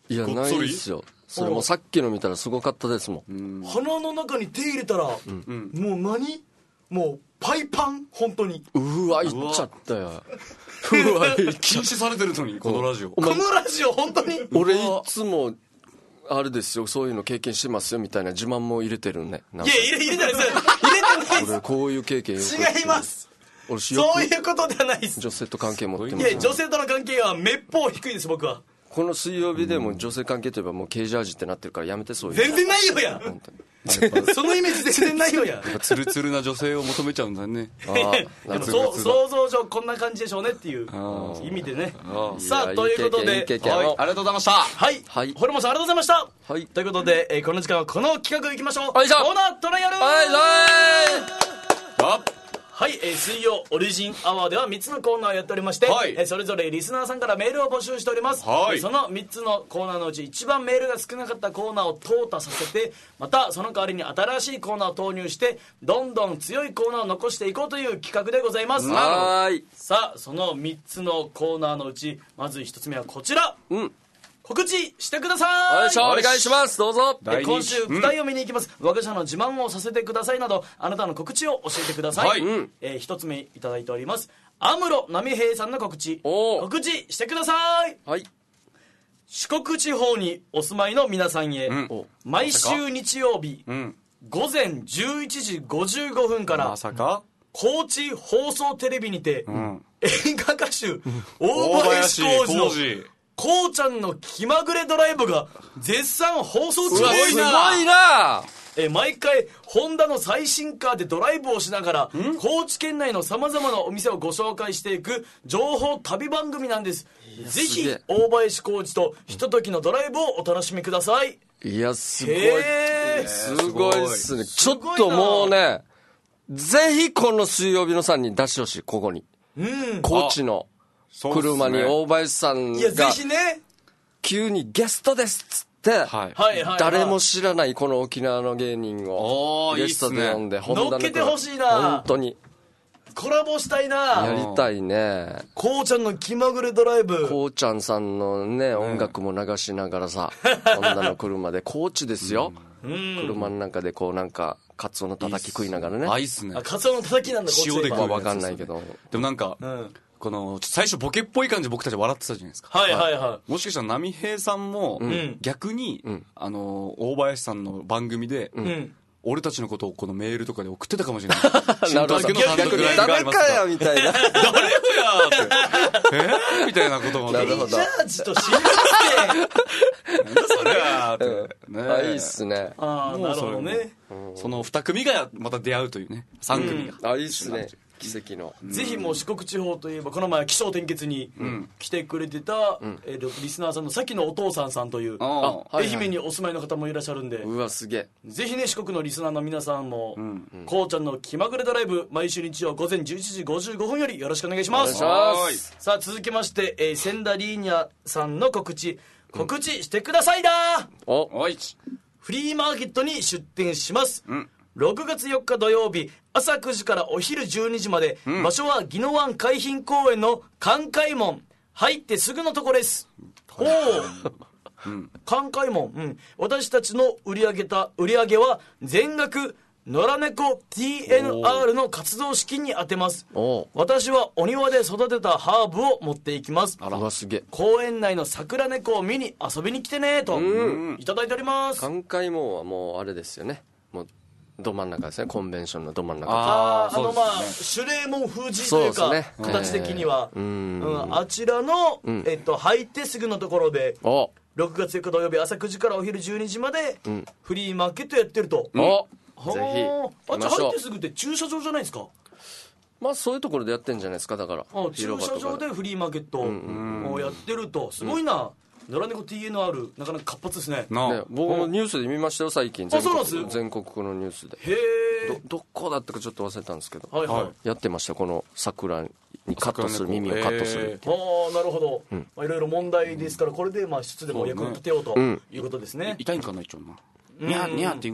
いやないですよ。それもさっきの見たらすごかったですもん。 鼻の中に手入れたら、もう何もうパイパン本当に。 うわいっちゃったよ。 うわ禁止されてるのにこのラジオ。 このラジオ本当に。 俺いつもあれですよ、そういうの経験してますよみたいな自慢も入れてるね。 いや入れ入れてないです。入れてないです。 俺こういう経験よく違います。俺そういうことではないです。 女性と関係持ってます、ね。 いや女性との関係はめっぽう低いです僕は。 この水曜日でも女性関係といえばもうケージ味ってなってるからやめて。そういう全然ないよや本当にそのイメージ全然ないよや。 ツルツルな女性を求めちゃうんだね。 あでもそう想像上こんな感じでしょうねっていう意味でね。さあということで、はい、ありがとうございました。 はい、はい、ホルモンさんありがとうございました、はい、ということで、えー、この時間はこの企画いきましょう。コーナートライアル。はいはいはい、えー、水曜オリジンアワーではみっつのコーナーをやっておりまして、はい、えー、それぞれリスナーさんからメールを募集しております、はい、そのみっつのコーナーのうち一番メールが少なかったコーナーを淘汰させて、またその代わりに新しいコーナーを投入してどんどん強いコーナーを残していこうという企画でございます。はい、さあそのみっつのコーナーのうちまずひとつめはこちら、うん、告知してください。 お願いします。どうぞ。 今週舞台を見に行きます、うん、我が社の自慢をさせてくださいなどあなたの告知を教えてください、はい、えー、ひとつめいただいております。安室奈美平さんの告知告知してください。はい、四国地方にお住まいの皆さんへ、うん、毎週日曜日、うん、午前じゅういちじごじゅうごふんからまさか高知放送テレビにて、うん、演歌歌手大林浩二のこうちゃんの気まぐれドライブが絶賛放送中です。すごいな。え毎回ホンダの最新カーでドライブをしながら高知県内のさまざまなお店をご紹介していく情報旅番組なんです。ぜひ大林浩二とひとときのドライブをお楽しみください。 いやすごいすごいですね。ちょっともうねぜひこの水曜日のさんにん出してほしい。ここに、うん、高知の車に大林さんが急にゲストですっつって誰も知らないこの沖縄の芸人をゲストで呼んで乗っけてほしいな。 本当にコラボしたいな。 やりたいね。 こうちゃんの気まぐれドライブ。 こうちゃんさんのね音楽も流しながらさホンダの車で高知ですよ、うん、車の中でこうなんかカツオのたたき食いながらね。 あいいっすね。 カツオのたたきなんだ。 塩で食うわかんないけどでもなんか、うん、この最初ボケっぽい感じで僕たち笑ってたじゃないですか。 はいはいはい。 もしかしたら波平さんも逆に、うん、あの大林さんの番組で、うん、俺たちのことをこのメールとかで送ってたかもしれない。 なるほど。逆にダメかよみたいな。 誰よやってえーみたいなことも。 なるほど。ジャージと新幹線。 なんだそれやって。 ね、あいいっすね。 ああなるほどね。 その二組がまた出会うというね。三組が。 あいいっすね。奇跡の、 ぜひもう四国地方といえばこの前起承転結に来てくれてた、うん、えー、リスナーさんのさっきのお父さんさんという愛媛にお住まいの方もいらっしゃるんで、 うわすげえ。 ぜひね四国のリスナーの皆さんも、うん、こうちゃんの気まぐれドライブ毎週日曜午前じゅういちじごじゅうごふんよりよろしくお願いします。お願いします。さあ続きまして、えー、千田リーニャさんの告知告知してくださいだ、うん、おいフリーマーケットに出店します、うん、ろくがつよっか土曜日朝くじからお昼じゅうにじまで、うん、場所は宜野湾海浜公園の寛海門入ってすぐのところです。おお、うん、寛海門、うん、私たちの売り上げた売り上げは全額野良猫 ティーエヌアール の活動資金に充てます。私はお庭で育てたハーブを持っていきます。 あらすげえ。 公園内の桜猫を見に遊びに来てねといただいております。 寛海門はもうあれですよね、もうど真ん中ですね。コンベンションのど真ん中。 ああ、あのまあ守礼門風神というか、ね、形的には、えー、うん、あちらの、うん、えっと入ってすぐのところでろくがつよっか土曜日朝くじからお昼じゅうにじまで、うん、フリーマーケットやってると。お、ぜひあっち入ってすぐって駐車場じゃないですか。 まあそういうところでやってんじゃないですか。だからあ駐車場でフリーマーケットをやってると、すごいな、うん、野良猫 ティーエヌアール なかなか活発ですね。ね、 僕もニュースで見ましたよ最近。全国、全国のニュースで。へえ。どこだったかちょっと忘れたんですけど、はいはい、やってました。この桜にカットする、耳をカットするって。 ああなるほど、うん、まあ、いろいろ問題ですからこれでまあ質でも役に立てようということですね。 痛いんかな一応な。ニャーニャーって言うんかな。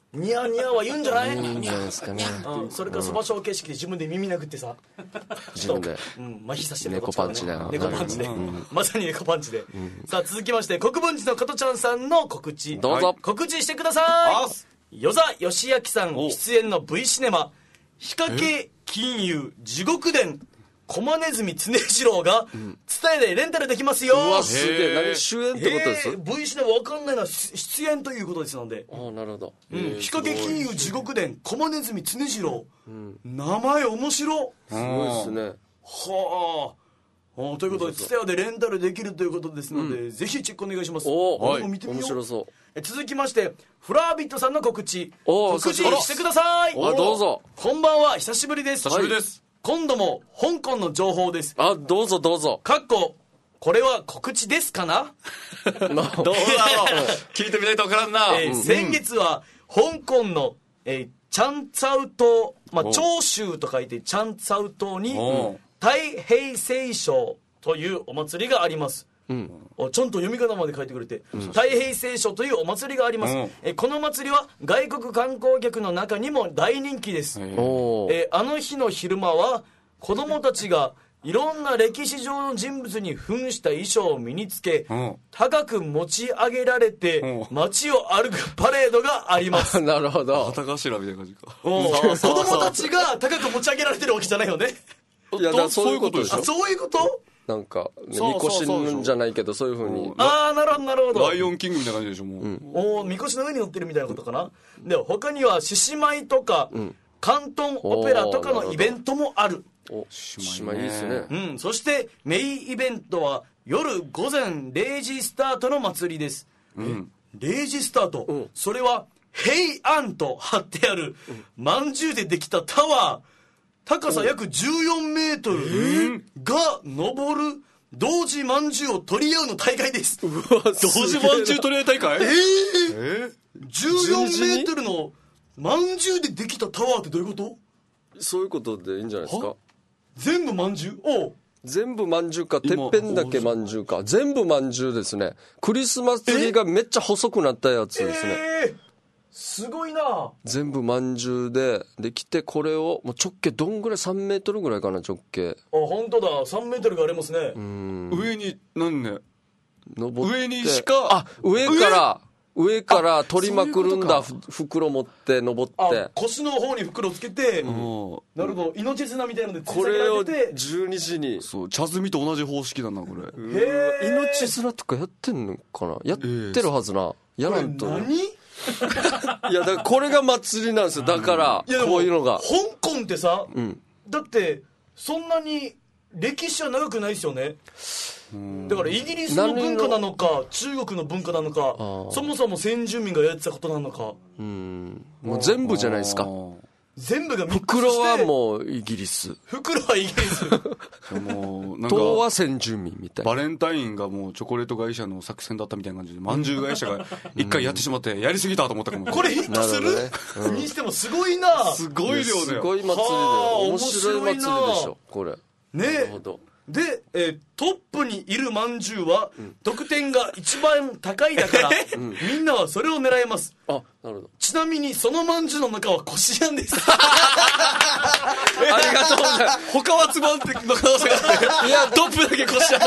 ニヤニヤは言うんじゃない？ いいんじゃないですかね。 うん、それからそば小形式で自分で耳殴ってさ、 自分で、 うん、麻痺させてる、 猫パンチだよ。 猫パンチで、うん、まさに猫パンチで、うん、さあ続きまして国分寺の加トちゃんさんの告知、 どうぞ、 告知してください。与座義明さん出演の V シネマ仕掛け金融地獄伝駒ネズミ常次郎が伝えでレンタルできますよ。 うわすげえ。何主演ってことです？ V シネマ分かんないのは出演ということですので。 ああなるほど、 うん、仕掛け金融地獄伝駒ネズミ常次郎、うん、名前面白すごいですね。 はあ、ということでツタヤでレンタルできるということですので、うん、ぜひチェックお願いします。 おお、 見てみよう。 面白そう。 え続きましてフラービットさんの告知告知してください。 あどうぞ。 こんばんは、久しぶりです。 久しぶりです、 はい、今度も香港の情報です。 あどうぞどうぞ。 かっここれは告知ですかなどうだろう聞いてみないとわからんな、 えー、先月は香港の、えー、チャンツァウ島、まあ、長州と書いてチャンツァウ島に太平清書というお祭りがあります、うん、ちゃんと読み方まで書いてくれて、うん、太平清書というお祭りがあります、うん、えこの祭りは外国観光客の中にも大人気です、えあの日の昼間は子供たちがいろんな歴史上の人物に扮した衣装を身につけ、うん、高く持ち上げられて、うん、街を歩くパレードがありますなるほど。 旗頭みたいな感じか。 子供たちが高く持ち上げられてるわけじゃないよね。 いやだそういうことでしょ。 あそういうこと。 なんかみこしんじゃないけどそういう風に。 ああなるほどなるほど。 ライオンキングみたいな感じでしょもう、うん、 おみこしの上に乗ってるみたいなことかな。で他には獅子舞とか、うん、広東オペラとかのイベントもある。 お獅子舞いいですね、 うん、そしてメインイベントは夜午前れいじスタートの祭りです、うん、れいじスタート、うん、それは平安と貼ってあるまんじゅうでできたタワー高さ約じゅうよんメートルが登る同時まんじゅうを取り合うの大会です。 うわ同時まんじゅう取り合い大会。 えー、えー、じゅうよんメートルのまんじゅうでできたタワーってどういうこと？ そういうことでいいんじゃないですか。 全部まんじゅう。お全部まんじゅうかてっぺんだけまんじゅうか全部まんじゅうですね。クリスマスツリーがめっちゃ細くなったやつですね。 えー、すごいな。 全部まんじゅうでできてこれをもう直径どんぐらいさんメートルぐらいかな直径。 あ本当ださんメートルがありますね。 うん上に何ね登上にしかあ上から上から取りまくるんだ袋持って登ってあ腰の方に袋つけて、うん、なるほど命綱みたいなのでこれをじゅうにじにそう茶摘みと同じ方式だなこれ。 へえ命綱とかやってんのかなやってるはずな、えー、やらんと何いやだからこれが祭りなんですよだからこういうのが香港ってさ、うん、だってそんなに歴史は長くないですよね。だからイギリスの文化なのか中国の文化なのかそもそも先住民がやってたことなのかうんもう全部じゃないですか。 全部がミックスして袋はもうイギリス袋はイギリスもうなんか東は先住民みたいなバレンタインがもうチョコレート会社の作戦だったみたいな感じでまんじゅう会社が一回やってしまってやりすぎたと思ったかも。 これヒットする、ねうん、にしてもすごいなすごい量だよ。 すごい祭りだよ。面白い祭りでしょこれね。なるほど。で、えー、トップにいるまんじゅうは、うん、得点が一番高いだから、うん、みんなはそれを狙います。 あ、なるほど。 ちなみにそのまんじゅうの中はこしあんです。 ありがとうございます。 他はつまんでの可能性があって、いやトップだけこしあん。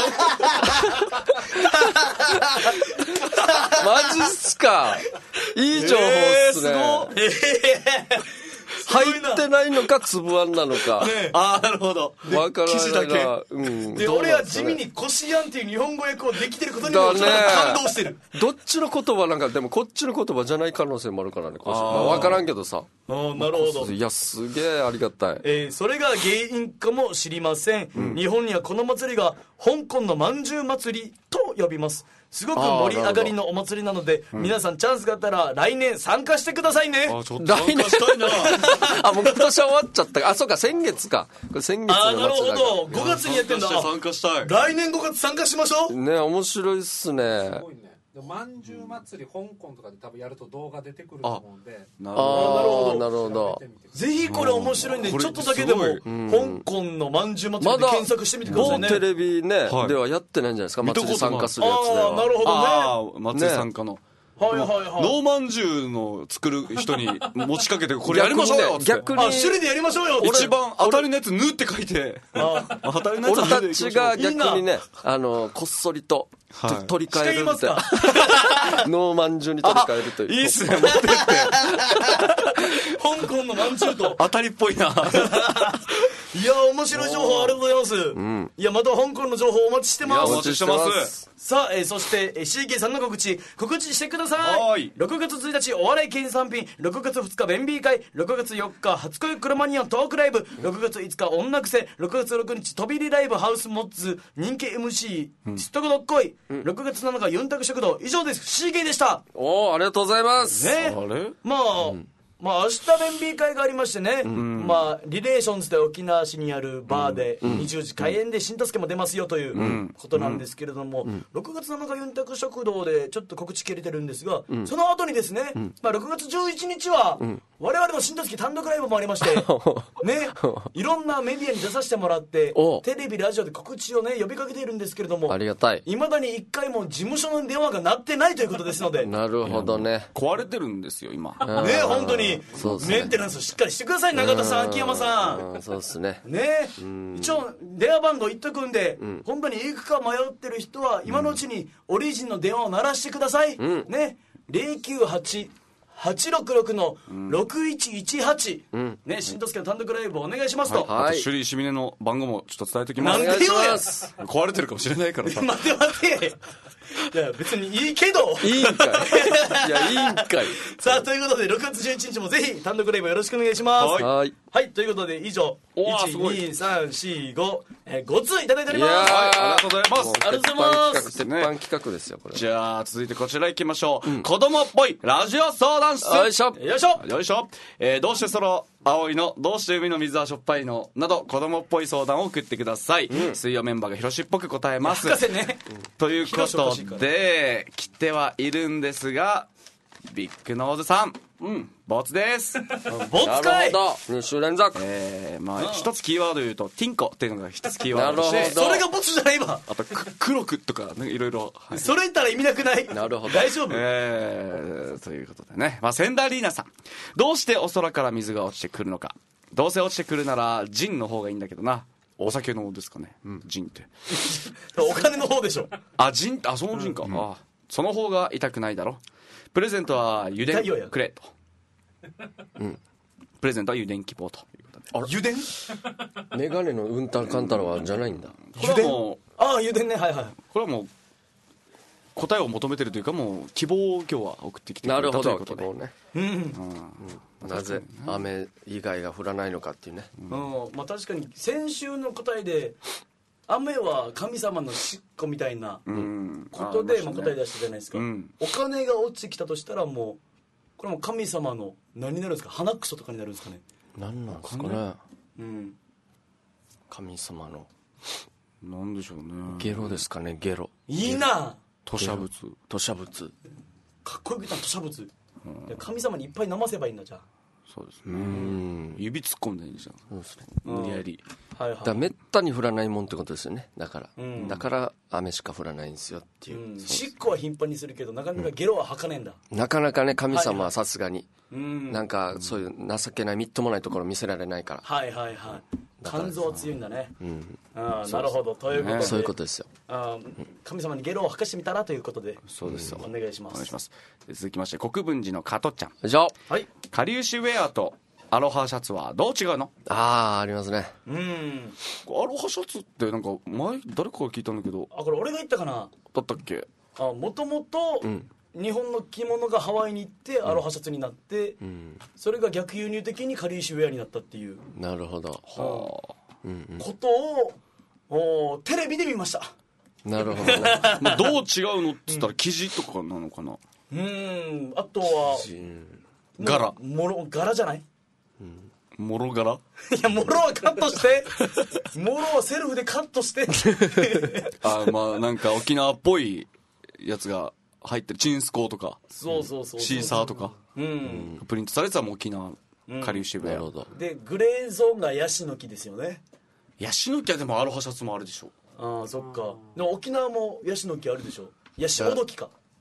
マジっすか。いい情報っすね。えー、すごい。えー入ってないのか粒あんなのか、 ね、ああなるほど分からないなだけ、うん、で俺は地味にこしあんっていう日本語訳をできてることにもちょっと感動してる。 どっちの言葉なんかでもこっちの言葉じゃない可能性もあるからねこしあん、まあ、分からんけどさあなるほど。 いやすげえありがたい、 えー、それが原因かもしりません、うん、日本にはこの祭りが香港のまんじゅう祭りと呼びます。すごく盛り上がりのお祭りなので皆さんチャンスがあったら来年参加してくださいね。 あちょっと参加したいなあもう今年は終わっちゃったあそうか先月かこれ先月のあなるほどごがつにやってんだ。 参加したい。 来年ごがつ参加しましょうね。面白いっすね。 すごいね。まんじゅう祭り香港とかで多分やると動画出てくると思うんで。 あなるほどなるほど。 ぜひこれ面白いんで、うん、ちょっとだけでも、うん、香港のまんじゅう祭りで検索してみてくださいね。 まだ某テレビね、はい、ではやってないんじゃないですか祭り参加するやつでは。 あなるほどね。 あ祭り参加の、ねはいはいはい、 ノーマンジュの作る人に持ちかけてこれやりましょうよって逆に、あ、種類でやりましょうよって一番当たりのやつヌって書いて、 あ当たりのやつ俺たちが逆にね、あのこっそりと、はい、取り替えるってノーマンジュに取り替えるという。 いいっすね、持ってって香港のまんじゅうと当たりっぽいな。 いや、面白い情報ありがとうございます、うん、いや、また香港の情報お待ちしてます。 お待ちしてます。 さあ、えー、そして シーケー さんの告知告知してください。はい、ろくがつついたちお笑い県産品、ろくがつふつか弁 B 会、ろくがつよっか初恋クロマニオントークライブ、ろくがついつか女癖、ろくがつろくにち飛び入りライブハウスモッツ人気 エムシー、うん、すっとこどっこい、うん、ろくがつなのかユンタク食堂。以上です。 シーケー でした。 おー、ありがとうございますね。 あれまあ、うん、まあ、明日弁 B 会がありましてね、うん、まあ、リレーションズで沖縄市にあるバーでにじゅうじ開演で新助も出ますよということなんですけれども、うん、ろくがつなのかユンタク食堂でちょっと告知切れてるんですが、うん、その後にですね、うん、まあ、ろくがつじゅういちにちは、うん、我々の新助単独ライブもありましてね、いろんなメディアに出させてもらってテレビラジオで告知をね呼びかけているんですけれども、 ありがたい。 いまだにいっかいも事務所の電話が鳴ってないということですので。 なるほどね。 壊れてるんですよ今ね、本当にそうですね、メンテナンスをしっかりしてください。中田さん、秋山さん、 そうですね。 ね、一応電話番号言っとくんで、うん、本当に行くか迷ってる人は今のうちにオリジンの電話を鳴らしてください、うん、ね、ゼロきゅうはち はちろくろく ろくいちいちはち、うん、ね、新助の単独ライブお願いしますと、 はい、あと首里しみねの番号もちょっと伝えておきます。 なんでよや壊れてるかもしれないからさ。 待て待ていや別にいいけどいいんかい。いやいいんかい。 さあ、ということでろくがつじゅういちにちもぜひ単独ライブよろしくお願いします。 はい、 はい、ということで以上いちにさんしご、えー、ご通いただいております。 はい、ありがとうございます。 ありがとうございます。 鉄板企画ですよこれ。 じゃあ続いてこちら行きましょう、うん、子供っぽいラジオ相談室。 よいしょよいしょよいしょ、えー、どうして空青いの、どうして海の水はしょっぱいのなど子供っぽい相談を送ってください、うん、水曜メンバーがひろしっぽく答えます。 博士ね、 ということで来てはいるんですが、ビッグノーズさん、うん、ボツです。 ボツかい。 に週連続。 えー、まあ一つキーワード言うとティンコっていうのが一つキーワードでして、 それがボツじゃないわ。 あと黒くとかいろいろ。 それ言ったら意味なくない。 なるほど。 大丈夫。 えー、ということでね、まあセンダーリーナさん、どうしてお空から水が落ちてくるのか。どうせ落ちてくるならジンの方がいいんだけどな。お酒の方ですかね。うん、ジンって。 お金の方でしょ。 あ、ジン、あ、そのジンか。うん、あ、その方が痛くないだろ。プレゼントは油田くれと、うん、プレゼントは油田希望ということで。 あら、油田メガネのうんたんかんたらはじゃないんだ。 油田、ああ油田ね、はいはい。 これはもう答えを求めてるというか、もう希望を今日は送ってきてくれたということで。なるほど、希望ね、 うん、なぜ雨以外が降らないのかっていうね、 うん、まあ確かに先週の答えで雨は神様のしっこみたいなことで、うん、まあ、答え出したじゃないですか、うん、お金が落ちてきたとしたらもうこれも神様の何になるんですか、鼻くそとかになるんですかね。 何なんですかね、うん、神様のなんでしょうね、 ゲロですかね。ゲロいいな、 吐砂物、 吐砂物かっこよく言ったら吐砂物、うん、神様にいっぱい飲ませばいいんだ。じゃあそうですね、うん、指突っ込んでいいんですよ。そうですね、無理やり、 はいはい、だからめったに降らないもんってことですよね。だから、うん、だから雨しか降らないんですよっていう、うん、 しっこは頻繁にするけどなかなかゲロは吐かねえんだ、 うん、なかなかね、神様はさすがに、はいはい、なんかそういう情けないみっともないところ見せられないから、 はいはいはい、肝臓は強いんだね、うん、あ、なるほど、ということで、 そういうことですよ。 あ、神様にゲロを吐かしてみたらということで、 そうですよ、 お願いします。 お願いします。続きまして国分寺の加トちゃん、 じゃあ、 はい、 かりゆしウェアとアロハシャツはどう違うの？ ああ、ありますね。 うん、 アロハシャツってなんか前誰かが聞いたんだけど、 あ、これ俺が言ったかな、 だったっけ。 あ、もともと日本の着物がハワイに行ってアロハシャツになって、うん、それが逆輸入的にかりゆしウェアになったっていう、 なるほど、はあ、うんうん、ことをおテレビで見ました。 なるほどねまあどう違うのっつったら生地とかなのかな。 うん、うんあとは柄、 もろ柄じゃない、 うん、もろ柄いや、もろはカットしてもろはセルフでカットしてあ、まあなんか沖縄っぽいやつが入ってる、チンスコーとか、 そうそうそう、 シーサーとか、うん、プリントされてたらもう沖縄かりゆしウェア、 うん、でグレーゾーンがヤシの木ですよね。 ヤシの木はでもアロハシャツもあるでしょ。 ああ、そっか。でも沖縄もヤシの木あるでしょ。ヤシオドキか。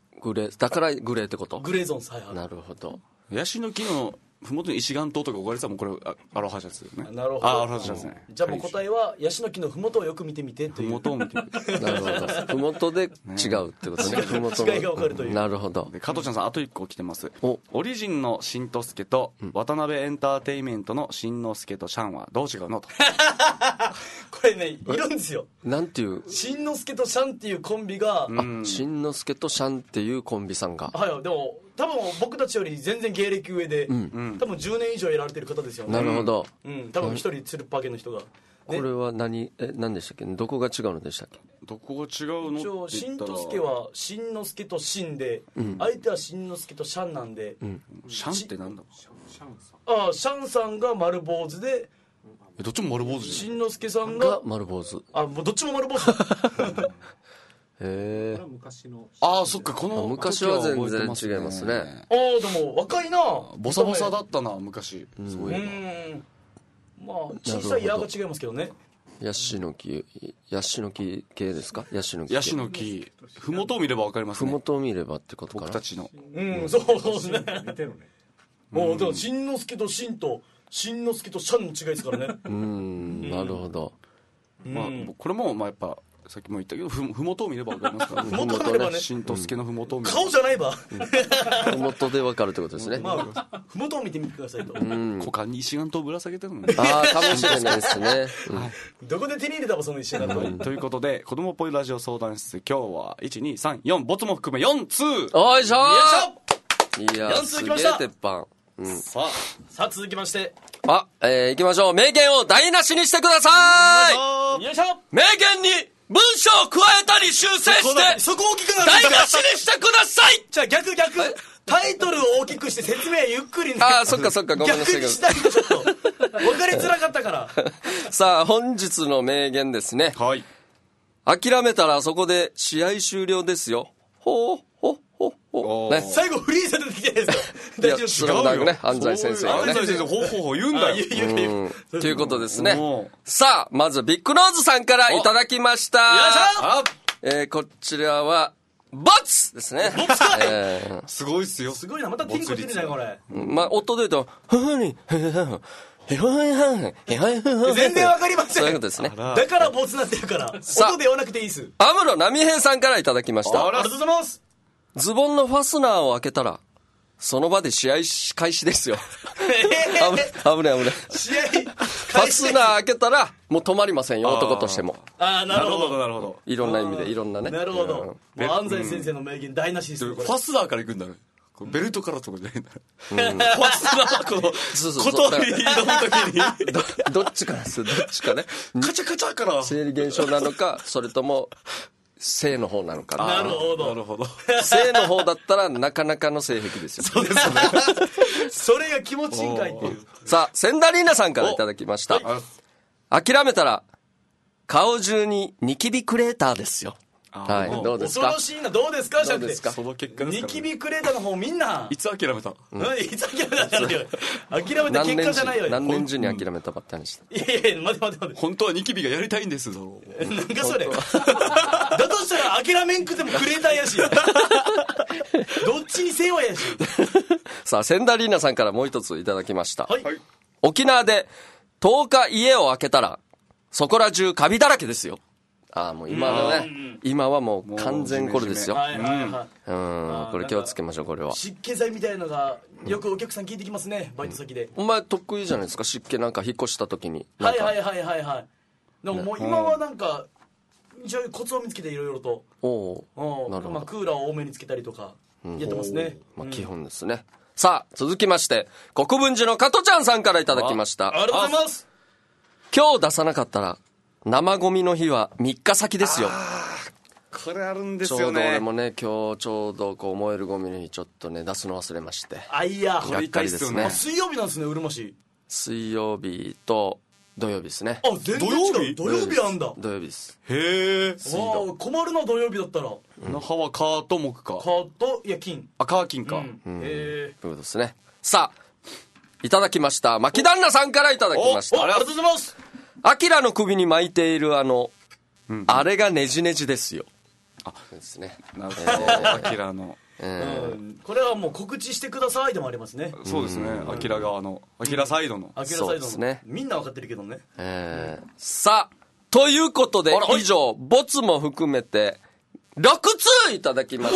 グレーだからグレーってこと？ グレーゾーンです。はいはい。 なるほど。 ヤシの木のふもとに石岩島とか置かれてたらもうこれアロハシャツね。 なるほど。 あアロハシャツね。 じゃあもう答えはヤシの木のふもとをよく見てみてという。 ふもとを見てみて。 なるほど。ふもとで違うってことね。ふもとの違いが分かるという。 なるほど。 で加藤ちゃんさんあと一個来てます。オリジンのしんとすけと渡辺エンターテイメントのしんのすけとシャンはどう違うのと。 これねいるんですよ。 なんていう？ しんのすけとシャンっていうコンビが。 しんのすけとシャンっていうコンビさんが。 はいでも。多分僕たちより全然芸歴上で、うん、多分じゅうねん以上やられてる方ですよね。 なるほど、 うん、多分一人つるっぱげの人が、ね、 これは何え何でしたっけ？どこが違うのでしたっけ？ どこが違うの？ 一応しんとすけはしんのすけとしんで、うん、相手はしんのすけとシャンなんで、うん、 シャンってなんだ？ シャンさんあシャンさんが丸坊主でえどっちも丸坊主しんのすけさんが丸坊主あもうどっちも丸坊主へえ。 ああそっかこの昔は全然違いますね。 ああでも若いな。 ボサボサだったな昔。 すごいな。まあ小さい矢が違いますけどね。 ヤシの木ヤシの木系ですか？ヤシの木。 ヤシの木。ふもとを見ればわかりますね。 ふもとを見ればってことかな。 僕たちの。 うんそうですね。似てるね。もうでもしんのすけとしんとしんのすけとシャンの違いですからね。 うんなるほど。 まあこれもまあやっぱ。さっきも言ったけどふもとを見れば分かりますからふもとを見ればねしんとすけのふもとを見れば顔じゃないばふもとで分かるってことですね。 まあふもとを見てみてくださいと。 股間に石岩島をぶら下げてるのね。 ああかもしれないですね。 どこで手に入れたばその石岩島。 ということで子供っぽいラジオ相談室今日はいちにさんよんボツも含めよん通。 おいしょよいやすげえ鉄板。 さあさあ続きましてあえ行きましょう。名言を台無しにしてください。 よいしょ。 名言に文章を加えたり修正してそこ大きくなる台無しにしてください。 じゃあ逆逆タイトルを大きくして説明ゆっくりね。 ああそっかそっかごめんなさい。 逆にしたいとちょっと分かりづらかったからさあ本日の名言ですね。 はい諦めたらそこで試合終了ですよ。ほうほうほうほう、ね、 最後フリーザ出てきてるんですか？ いやスラムダンクね安西先生がね安西先生ほうほうほう言うんだよということですね。さあまずビッグノーズさんからいただきました。よいしょ、えー、こちらはボツですね。 ボツかい、 えー、すごいっすよ。 すごいなまたティンコしてるじゃんこれ。 まあ夫で言うとふふにふふふ全然わかりません。 そういうことですね。 だからボツなってるから音で言わなくていいっす。 アムロナミヘイさんからいただきました。 ありがとうございます。 ズボンのファスナーを開けたらその場で試合開始ですよ。危ない危ない。 試合ファスナー開けたらもう止まりませんよ男としても。 ああなるほどなるほど。 いろんな意味でいろんなね。 なるほど。もう安西先生の名言台無しですよ。 ファスナーから行くんだね。ベルトからとかじゃないんだ。ファスナーこの小鳥に挑む時にどっちからですどっちかね。 カチャカチャから生理現象なのかそれとも性の方なのか。 なるほどなるほど。 性の方だったらなかなかの性癖ですよ。 そうですね。 それが気持ちいいんかいっていう。 さあ千田リーナさんからいただきました。諦めたら顔中にニキビクレーターですよ。はい、どうですか。 恐ろしいな。どうですか。 どうですか。 その結果ですか。 ニキビクレーターの方みんないつ諦めた。 いつ諦めたんだよ。諦めた結果じゃないよ。 何年中に諦めたばっかりでした。 いやいや待て待て待て。 本当はニキビがやりたいんですぞ。 なんかそれ。だとしたら諦めんくてもクレーターやし。どっちにせよやし。 さあ千田リーナさんからもう一ついただきました。 はい。 沖縄でとおか家を開けたらそこら中カビだらけですよ。ああもう今はね、今はもう完全これですよ。 はいはいはい。 うん、これ気をつけましょうこれは。 湿気剤みたいのがよくお客さん聞いてきますね、バイト先で。 お前得意じゃないですか湿気なんか引っ越した時に。 はいはいはいはいはい。でももう今はなんか一応コツを見つけていろいろと。おお。なるほど。まあクーラーを多めにつけたりとかやってますね。 まあ基本ですね。さあ続きまして国分寺の加トちゃんさんからいただきました。 ありがとうございます。 今日出さなかったら生ゴミの日はみっか先ですよ。 これあるんですよね。 ちょうど俺もね今日ちょうどこう燃えるゴミの日ちょっとね出すの忘れまして。 あいやこれ痛いですね。 水曜日なんですねうるま市。 水曜日と土曜日ですね。 あ全然違う。土曜日あんだ。 土曜日です。 へえ。 困るな土曜日だったら。 那覇はカと木か。 カといや金。 あカ金か。へえ。ということですね。さあいただきました牧旦那さんからいただきました。 ありがとうございます。 アキラの首に巻いているあの、うん、あれがネジネジですよ。 あですね。 なるほど。アキラのうん、これはもう告知してくださいでもありますね。 そうですね、アキラ側のアキラサイドのアキラサイドの、ね、みんな分かってるけどね、 えー、さあということで以上ボツも含めてろくつういただきました。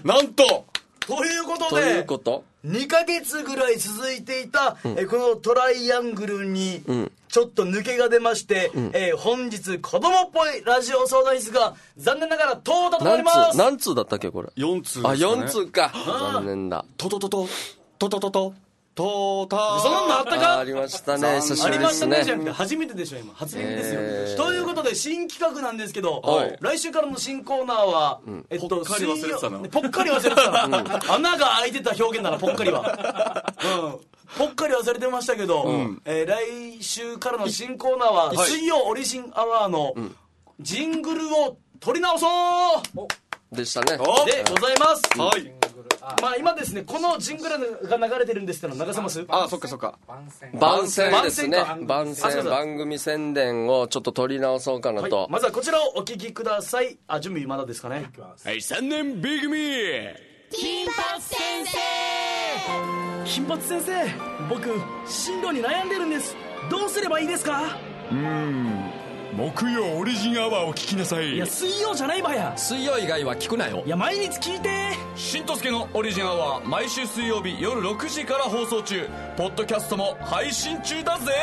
なんとということでということにかげつぐらい続いていた、うん、えこのトライアングルにちょっと抜けが出まして、うん、えー、本日子供っぽいラジオ相談室が残念ながら淘汰となります。 何通だったっけこれ。 よん通ですかね。 あよん通か。残念だ。 トトトトトトトトトーターそんなのあったか。 ありましたね。久しぶりですね。 ありましたねじゃなくて初めてでしょ今。初耳ですよ、えー、ということで新企画なんですけど、はい、来週からの新コーナーは、うん、えっとぽっかり忘れてたな。 ぽっかり忘れてたな、うん、穴が開いてた表現ならぽっかりは、うん、ぽっかり忘れてましたけど、うん、えー、来週からの新コーナーは、はい、水曜オリジンアワーのジングルを撮り直そうでしたね。 でございます。 はい。 まあ今ですねこのジングルが流れてるんですけど流せます？ ああそっかそっか。 番宣ですね。番宣番組宣伝をちょっと取り直そうかなと、 はい、まずはこちらをお聞きください。あ準備まだですかね。 はいさんねん B 組金髪先生。 金髪先生僕進路に悩んでるんです。どうすればいいですか？ うーん木曜オリジンアワーを聞きなさい。 いや水曜じゃないばや。 水曜以外は聞くなよ。 いや毎日聞いて。 しんとすけのオリジンアワー毎週水曜日夜ろくじから放送中。ポッドキャストも配信中だぜ。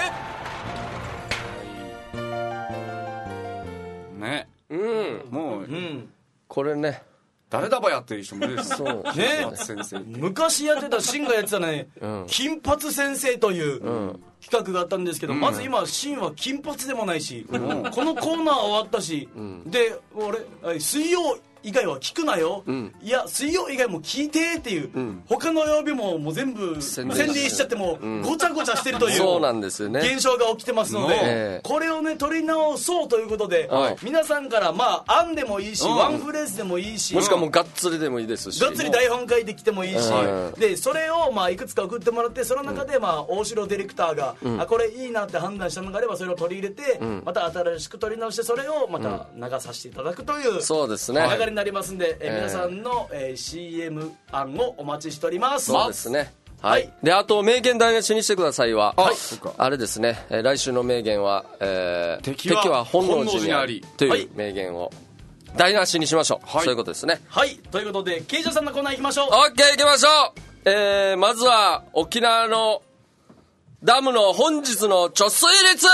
ねうんもう、 うん、 これね誰だばやっていう人もいるです。 そうね先生昔やってたシンがやってたね、うん、金髪先生という、うん、企画があったんですけど、うん、まず今シンは金髪でもないし、うん、このコーナー終わったし、うん、で俺水曜以外は聞くなよ、うん、いや水曜以外も聞いてっていう、うん、他の曜日ももう全部宣伝しちゃってもうごちゃごちゃしてるという、 そうなんですよね現象が起きてますので、えー、これをね取り直そうということで、はい、皆さんからまあ案でもいいし、うん、ワンフレーズでもいいし、 もしくはもうがっつりでもいいですし、 がっつり台本書いてきてもいいし、うん、でそれをまあいくつか送ってもらってその中でまあ大城ディレクターが、うん、あこれいいなって判断したのがあればそれを取り入れて、うん、また新しく取り直してそれをまた流させていただくという、うん、 そうですね流れになりますんで、えー皆さんの、えー、シーエム 案をお待ちしております。 そうですね。はい。はい、であと名言台無しにしてくださいは、はい、あれですね。えー、来週の名言は、えー、敵は、敵は本能寺にありという名言を台無しにしましょう。はい、そういうことですね。 はい。ということで刑事さんのコーナー行きましょう。 オッケー行きましょう。えー、まずは沖縄のダムの本日の貯水率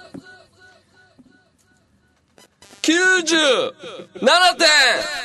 きゅうじゅうななてん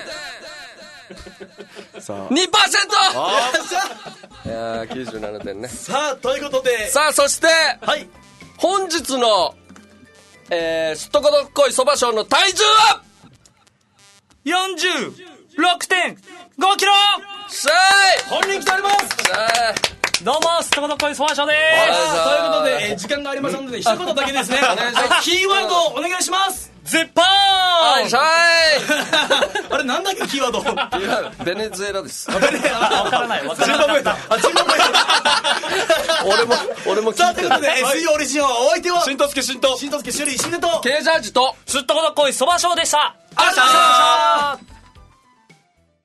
にパーセント いやーきゅうじゅうななてんね。 さあということでさあそして、はい、本日の、えー、すっとこどっこいそば賞の体重はよんじゅうろくてんごキロ。 さあ本人来ております。どうもすっとこどっこいそば賞でーす。ということで、えー、時間がありますので、うん、一言だけですねキーワードお願いします。絶版はい、 あれなんだっけキーワード。 いやベネズエラです。 ベネあ分からない分からない。ジンバブエだ。あジンバブエだ。 俺も俺も聞いてる。 さあということで水曜オリジンはお相手はしんとすけしんとしんとすけしゅりしんでとケージャージとすっとこどっこいそば賞でした。 ありがとうございました。